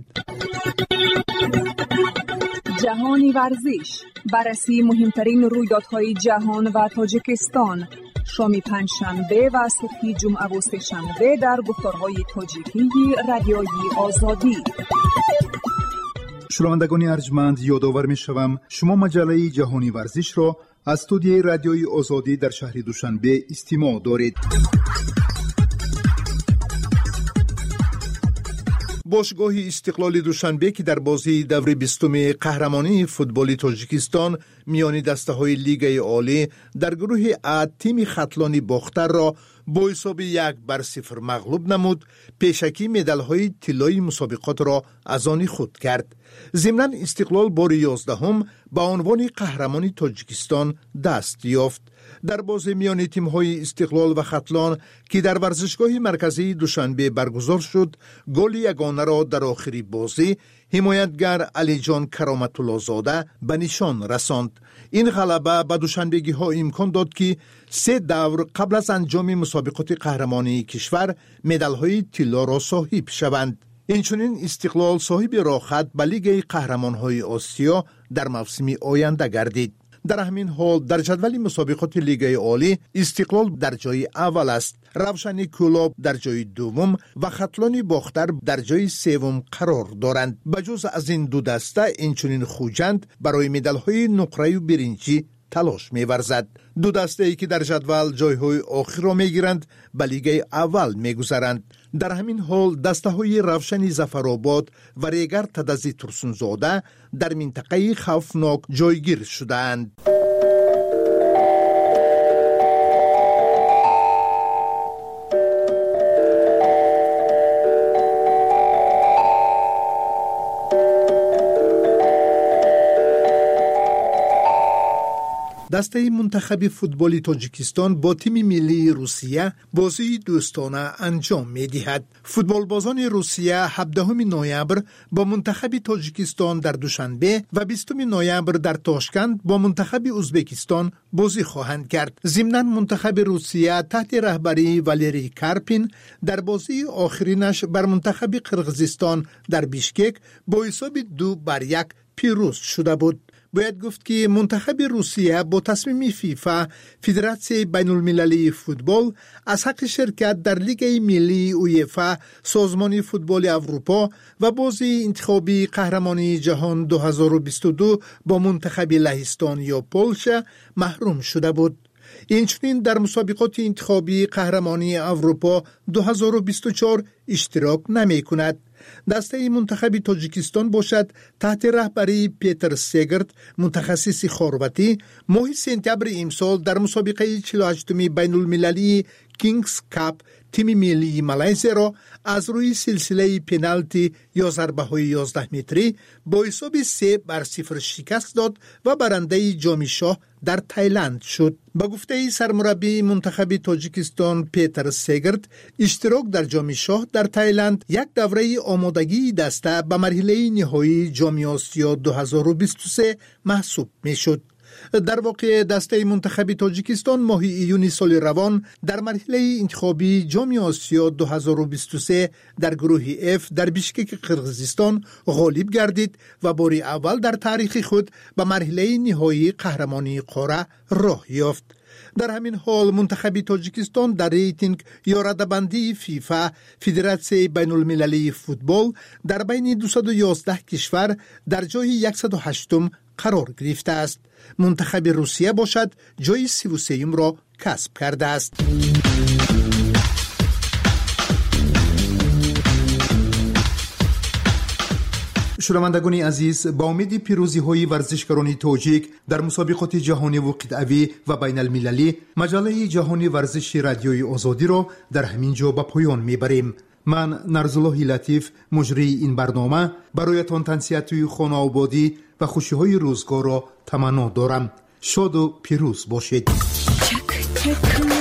جهانی ورزش، بررسی مهمترین رویدادهای جهان و تاجیکستان، شام پنجشنبه و صبح جمعه و سه‌شنبه در گفتارهای تاجیکی رادیوی آزادی. شنوندگان ارجمند، یادآور می‌شوم شما مجله جهانی ورزش را از استودیوی رادیوی آزادی در شهر دوشنبه استماع دارید. باشگاه استقلال دوشنبه که در بازی دور 20 قهرمانی فوتبال تاجیکستان میان دسته‌های لیگ عالی در گروه ا تیم خطلانی باختر را با حساب 1-0 مغلوب نمود. پیشکی مدال‌های طلایی مسابقات را از آن خود کرد. ضمناً استقلال بار 11 به عنوان قهرمانی تاجیکستان دست یافت. در بازی میان تیم‌های استقلال و خطلان که در ورزشگاه مرکزی دوشنبه برگزار شد، گل یگانه را در آخری بازی حمایتگر علی جان کرامت الله زاده به نشان رساند. این غلبه به دوشنبگی‌ها امکان داد که 3 دور قبل از انجام مسابقات قهرمانی کشور مدال‌های طلا را صاحب شوند. اینچنین استقلال صاحب راحت به لیگ قهرمان‌های آسیا در موسم آینده گردید. در همین حال در جدول مسابقات لیگ عالی استقلال در جای اول است، روشن کلاب در جای دوم و خطلان باختر در جای سوم قرار دارند. بجز از این دو دسته اینچنین خوجند برای مدال‌های نقره و برنجی تلاش می‌ورزد. دو دسته‌ای که در جدول جای‌های آخر را می‌گیرند به لیگ اول می‌گذرند. در همین حال دسته‌های روشن ظفرآباد و ریگر تدزی ترسونزاده در منطقه خوفناک جایگیر شدند. دسته منتخب فوتبال تاجیکستان با تیم ملی روسیه بازی دوستانه انجام می‌دهد. فوتبالبازان روسیه 17 نوامبر با منتخب تاجیکستان در دوشنبه و 20 نوامبر در تاشکند با منتخب ازبکستان بازی خواهند کرد. ضمناً منتخب روسیه تحت رهبری والری کارپین در بازی آخرینش بر منتخب قرقیزستان در بیشکک با حساب 2-1 پیروز شده بود. باید گفت که منتخب روسیه با تصمیم فیفا فدراسیون بین المللی فوتبال از حق شرکت در لیگ ملی اویفا، سازمان فوتبال اروپا و بازی انتخابی قهرمانی جهان 2022 با منتخب لهستان یا پولشا محروم شده بود. اینچنین در مسابقات انتخابی قهرمانی اروپا 2024 اشتراک نمی کند. دسته منتخب تاجیکستان باشد تحت رهبری پیتر سگرت، متخصص خرواتی، ماه سپتامبر امسال در مسابقه 48 بین المللی کینگز کاپ تیم ملی مالزی را از روی سلسله پنالتی یا ضربه‌های 11 متری با حساب 3-0 شکست داد و برنده جام شاه در تایلند شد. با گفته سرمربی منتخب تاجیکستان پیتر سگرت، اشتراک در جام شاه در تایلند یک دوره آمادگی دسته به مرحله نهایی جام آسیا 2023 محسوب میشد. در واقع دسته منتخب تاجیکستان ماه ایون سال روان در مرحله انتخابی جام آسیا 2023 در گروه F در بیشکک قرقیزستان غالب گردید و بار اول در تاریخ خود به مرحله نهایی قهرمانی قاره راه یافت. در همین حال منتخب تاجیکستان در ریتینگ یا رده‌بندی فیفا فدراسیون بین المللی فوتبال در بین 211 کشور در جای 108 قرار گرفته است. منتخب روسیه باشد جای 33 را کسب کرده است. شنوندگان عزیز، با امید پیروزی های ورزشکاران تاجیک در مسابقات جهانی و قطعی و بین المللی، مجله جهانی ورزش رادیوی آزادی را در همین جا به پایان میبریم. من نرزالله لطیف مجری این برنامه برایتان تنصیحات خانه آبادی و خوشی های روزگار را تمنا دارم. شاد و پیروز باشید.